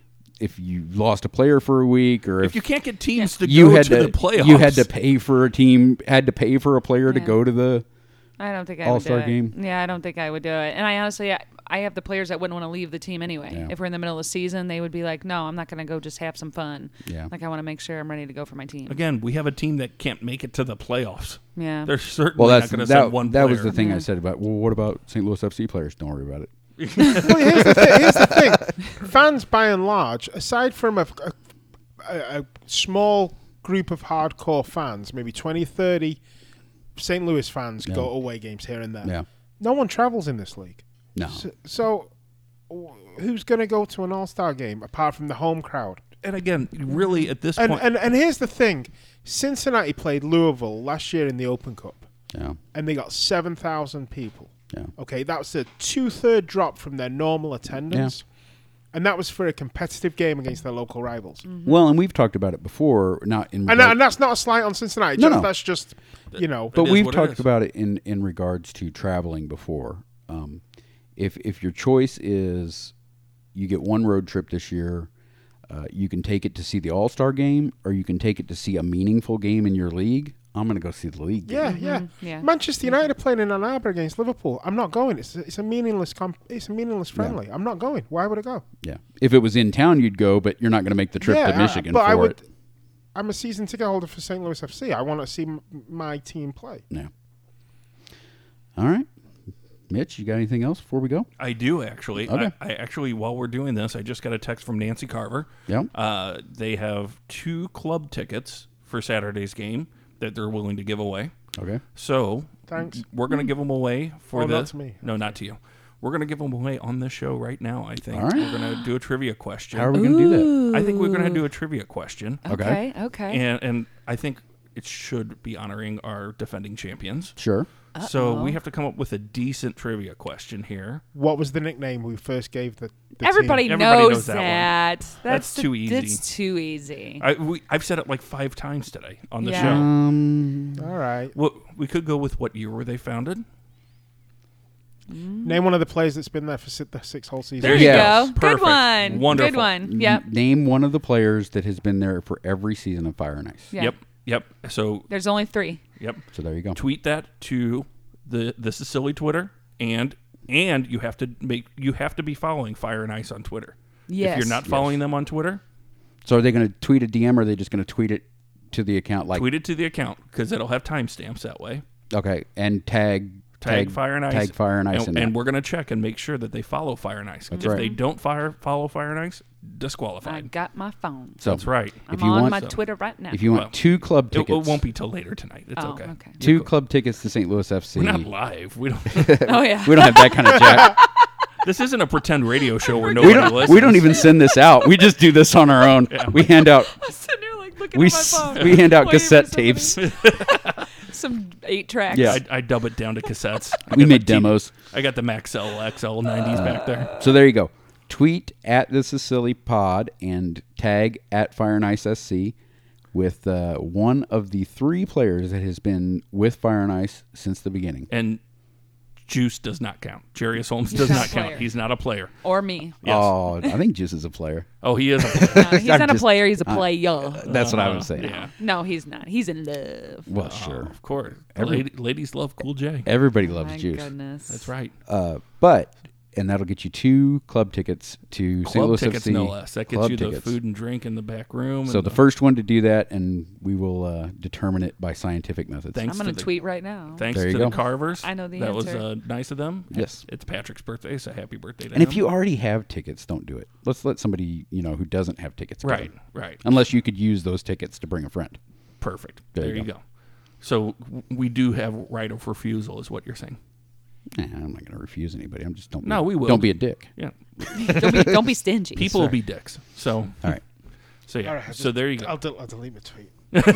if you lost a player for a week, or If you can't get teams to you go had to, to, the playoffs, you had to pay for a team, had to pay for a player to Yeah. go to the. I don't think I All-Star would do game? it. Yeah, I don't think I would do it. And I honestly, I, I have the players that wouldn't want to leave the team anyway. Yeah. If we're in the middle of the season, they would be like, "No, I'm not going to go just have some fun." Yeah. Like I want to make sure I'm ready to go for my team. Again, we have a team that can't make it to the playoffs. Yeah. They're certainly Well, not that's going to that. send one that player. was the thing I Yeah. said about. Well, what about Saint Louis F C players? Don't worry about it. Well, here's the, thi- here's the thing. Fans, by and large, aside from a, a, a, a small group of hardcore fans, maybe twenty, thirty Saint Louis fans Yeah. go to away games here and there. Yeah. No one travels in this league. No. So, so w- who's going to go to an All-Star game apart from the home crowd? And again, really at this And, point, and and here's the thing. Cincinnati played Louisville last year in the Open Cup, Yeah. and they got seven thousand people. Yeah. Okay, that was a two-third drop from their normal attendance. And that was for a competitive game against their local rivals. Well, and we've talked about it before, not in. And, regard- that, and that's not a slight on Cincinnati. No, just, no. That's just, you know. But is we've what it talked is. about it in, in regards to traveling before. Um, if if your choice is you get one road trip this year, uh, you can take it to see the All Star game, or you can take it to see a meaningful game in your league. I'm going to go see the league game. yeah, yeah, Yeah. Manchester United are playing in Ann Arbor against Liverpool. I'm not going. It's a, it's a meaningless. Comp- it's a meaningless friendly. I'm not going. Why would I go? Yeah. If it was in town, you'd go, but you're not going to make the trip yeah, to Michigan I, but for I would. it. I'm a season ticket holder for Saint Louis F C. I want to see m- my team play. Yeah. All right, Mitch, you got anything else before we go? I do actually. Okay. I, I actually, while we're doing this, I just got a text from Nancy Carver. Yeah. Uh, they have two club tickets for Saturday's game that they're willing to give away. Okay. So Thanks. we're going to give them away for Oh, the. not to me. No, not to you. We're going to give them away on this show right now. I think All right. we're going to do a trivia question. How are we going to do that? I think we're going to do a trivia question, Okay. Okay. Okay. and and I think it should be honoring our defending champions. Sure. So we have to come up with a decent trivia question here. What was the nickname we first gave the, the Everybody, team? Everybody knows, knows that one. that. That's, That's the- too easy. That's too easy. I, we, I've said it like five times today on the Yeah. show. Um, All right. Well, we could go with what year were they founded? Name one of the players that's been there for si- the six whole season. there you Yes. go. Good Perfect. one. Wonderful. Good one. Yep. Name one of the players that has been there for every season of Fire and Ice. Yeah. Yep. Yep. So, There's only three. yep. So there you go. Tweet that to the This Is Silly Twitter, and and you have to make you have to be following Fire and Ice on Twitter. Yes. If you're not following them on Twitter, So are they going to tweet a D M or are they just going to tweet it to the account? Like tweet it to the account because it'll have timestamps that way. Okay, and tag Tag, Fire and Ice. Tag Fire and Ice and, in and there. we're going to check and make sure that they follow Fire and Ice. That's if right. they don't fire follow Fire and Ice, I disqualified. got my phone. So That's right. I'm if you on want- my so- Twitter right now. If you want Well, two club It, tickets, it won't be till later tonight. It's Oh, okay. okay. two club tickets to Saint Louis F C. We're not live. We don't. Oh yeah. We don't have that kind of jack. This isn't a pretend radio show where we nobody don't. listens. We don't even send this out. We just do this on our own. We hand out. I'm sitting here like looking We at my s- phone. we hand out waiting for cassette somebody. tapes. Some eight tracks. Yeah. I, I dub it down to cassettes. I We got made the T V demos. I got the Maxell X L nineties back there. So there you go. Tweet at This Is Silly Pod and tag at Fire and Ice S C with uh, one of the three players that has been with Fire and Ice since the beginning. And Juice does not count. Jarius Holmes He's does not not a count. player. He's not a player. Or me. Yes. Oh, I think Juice is a player. Oh, he is a player. No, he's I'm not a just- player. He's a I- player. That's what I was saying. yeah. No, he's not. He's in love. Well, Oh, sure. of course. Every- Lady, ladies love Cool J. Everybody loves My Juice. goodness. That's right. Uh, but and that'll get you two club tickets to Saint Club Louis tickets, F C. no less. That gets club you the tickets. food and drink in the back room. So and the first one to do that, and we will uh, determine it by scientific methods. Thanks I'm going to to the- tweet right now. Thanks There to you the go. Carvers. I know the That was answer. uh, nice of them. Yes. It's Patrick's birthday, so happy birthday to And him. if you already have tickets, don't do it. Let's let somebody you know who doesn't have tickets. go. Right, right. Unless you could use those tickets to bring a friend. Perfect. There There, you you go. go. So w- we do have right of refusal, is what you're saying. Eh, I'm not going to refuse anybody. I'm just don't. Be, No, we will. Don't be a dick. Yeah. don't, be, don't be stingy. People will be dicks. So, All right. so yeah. All right, I'll so just- there you go. I'll, del- I'll delete my tweet.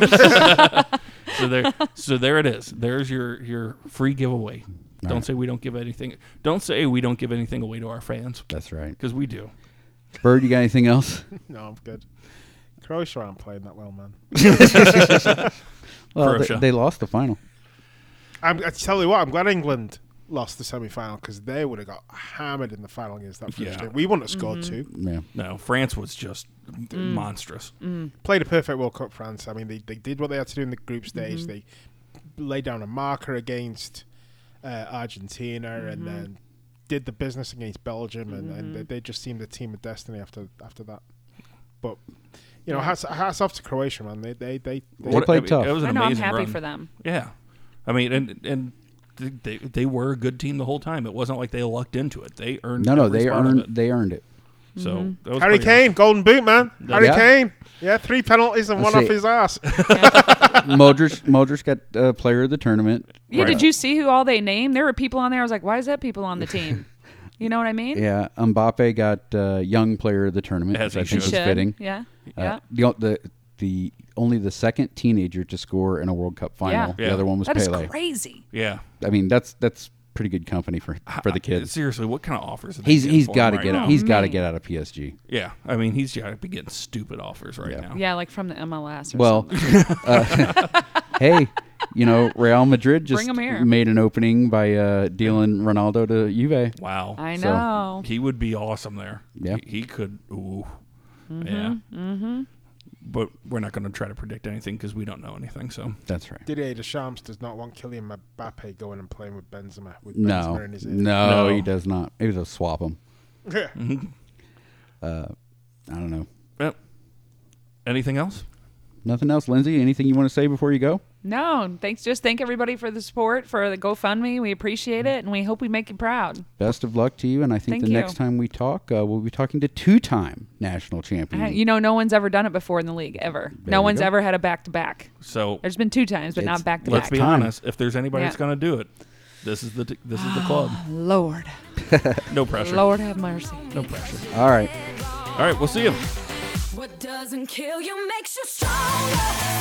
So there, so there it is. There's your your free giveaway. Don't right. say we don't give anything. Don't say we don't give anything away to our fans That's right. because we do. Bird, you got anything else? No, I'm good. Croatia aren't playing that well, man. Well, they, Croatia. they lost the final. I'm, I tell you what, I'm glad England lost the semi-final because they would have got hammered in the final against that French Yeah. team. We wouldn't have scored Mm-hmm. two. Yeah. No, France was just Mm. monstrous. Played a perfect World Cup, France. I mean, they, they did what they had to do in the group stage. Mm-hmm. They laid down a marker against uh, Argentina Mm-hmm. and then did the business against Belgium, and, and they, they just seemed a team of destiny after after that. But you know, Yeah. hats, hats off to Croatia, man. They they they, they They played I mean, tough. It was an I know. I'm amazing happy run. for them. Yeah, I mean, and and they they were a good team the whole time. It wasn't like they lucked into it. They earned No, no, every they spot of earned. it. They earned it. So Mm-hmm. that was Harry pretty Kane, golden boot, man. Harry Yeah. Kane, yeah, three penalties and Let's one see. off his ass. Modric, Modric got uh, player of the tournament. Yeah, Right. did you see who all they named? There were people on there. I was like, why is that people on the team? You know what I mean? Yeah, Mbappe got uh, young player of the tournament, As which I he think should. was Should. fitting. Yeah. Uh, Yeah. the, o- the the only the second teenager to score in a World Cup final. Yeah. The Yeah. other one was That is Pele. crazy. Yeah. I mean, that's that's pretty good company for for the kids. Seriously, what kind of offers? Are they He's getting he's for got him to right get now? he's got to man. get out of P S G. Yeah, I mean, he's got to be getting stupid offers right Yeah. now. Yeah, like from the M L S or Well, something. uh, hey, you know, Real Madrid just Bring 'em here. made an opening by uh, dealing Ronaldo to Juve. Wow. I so- know. He would be awesome there. Yeah. He, he could. Ooh. Mm-hmm, Yeah. Mm-hmm. But we're not going to try to predict anything because we don't know anything. So That's right. Didier Deschamps does not want Kylian Mbappe going and playing with Benzema. With No, Benzema in his ear. no, No. he does not. Maybe they'll swap him. Yeah. Uh, I don't know. Well, anything else? Nothing else, Lindsay? Anything you want to say before you go? No, thanks. Just thank everybody for the support, for the GoFundMe. We appreciate it, and we hope we make you proud. Best of luck to you, and I think Thank the you. next time we talk, uh, we'll be talking to two-time national champion. Uh, You know, no one's ever done it before in the league, ever. There no you one's go. ever had a back-to-back. So There's been two times, but It's- not back to let's back. be time. honest. If there's anybody Yeah. that's going to do it, this is the t- this is the club. Lord, No pressure. Lord have mercy. No pressure. All right. All right, we'll see you. What doesn't kill you makes you stronger.